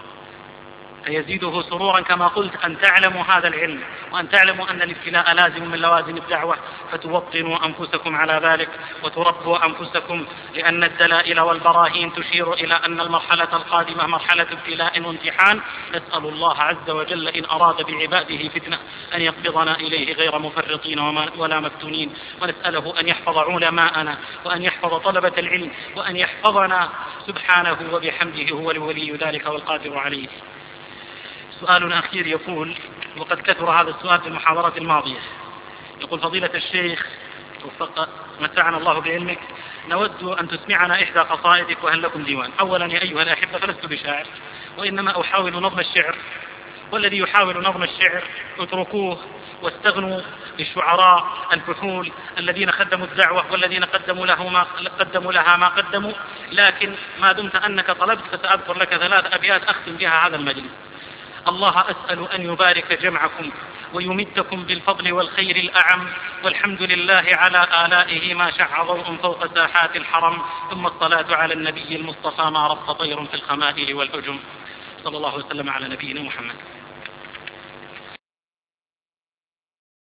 فيزيده سرورا كما قلت أن تعلموا هذا العلم وأن تعلموا أن الابتلاء لازم من لوازم الدعوة، فتوطنوا أنفسكم على ذلك وتربوا أنفسكم، لأن الدلائل والبراهين تشير إلى أن المرحلة القادمة مرحلة ابتلاء وامتحان. نسأل الله عز وجل إن أراد بعباده فتنة أن يقبضنا إليه غير مفرطين ولا مفتونين، ونسأله أن يحفظ علماءنا وأن يحفظ طلبة العلم وأن يحفظنا سبحانه وبحمده، هو الولي ذلك والقادر عليه. سؤال أخير يقول، وقد كثر هذا السؤال في المحاضرة الماضية، يقول: فضيلة الشيخ متعنا الله بعلمك، نود أن تسمعنا إحدى قصائدك وهل لكم ديوان؟ أولا يا أيها الأحبة فلست بشاعر وإنما أحاول نظم الشعر، والذي يحاول نظم الشعر اتركوه واستغنوا بالشعراء الفحول الذين خدموا الدعوة والذين قدموا لها ما قدموا. لكن ما دمت أنك طلبت فسأذكر لك 3 أبيات أختم بها هذا المجلس. الله أسأل أن يبارك جمعكم ويمدكم بالفضل والخير الأعم، والحمد لله على آلائه ما شع ضوء فوق ساحات الحرم، ثم الصلاة على النبي المصطفى ما رب طير في الخمائل والهجم. صلى الله وسلم على نبينا محمد.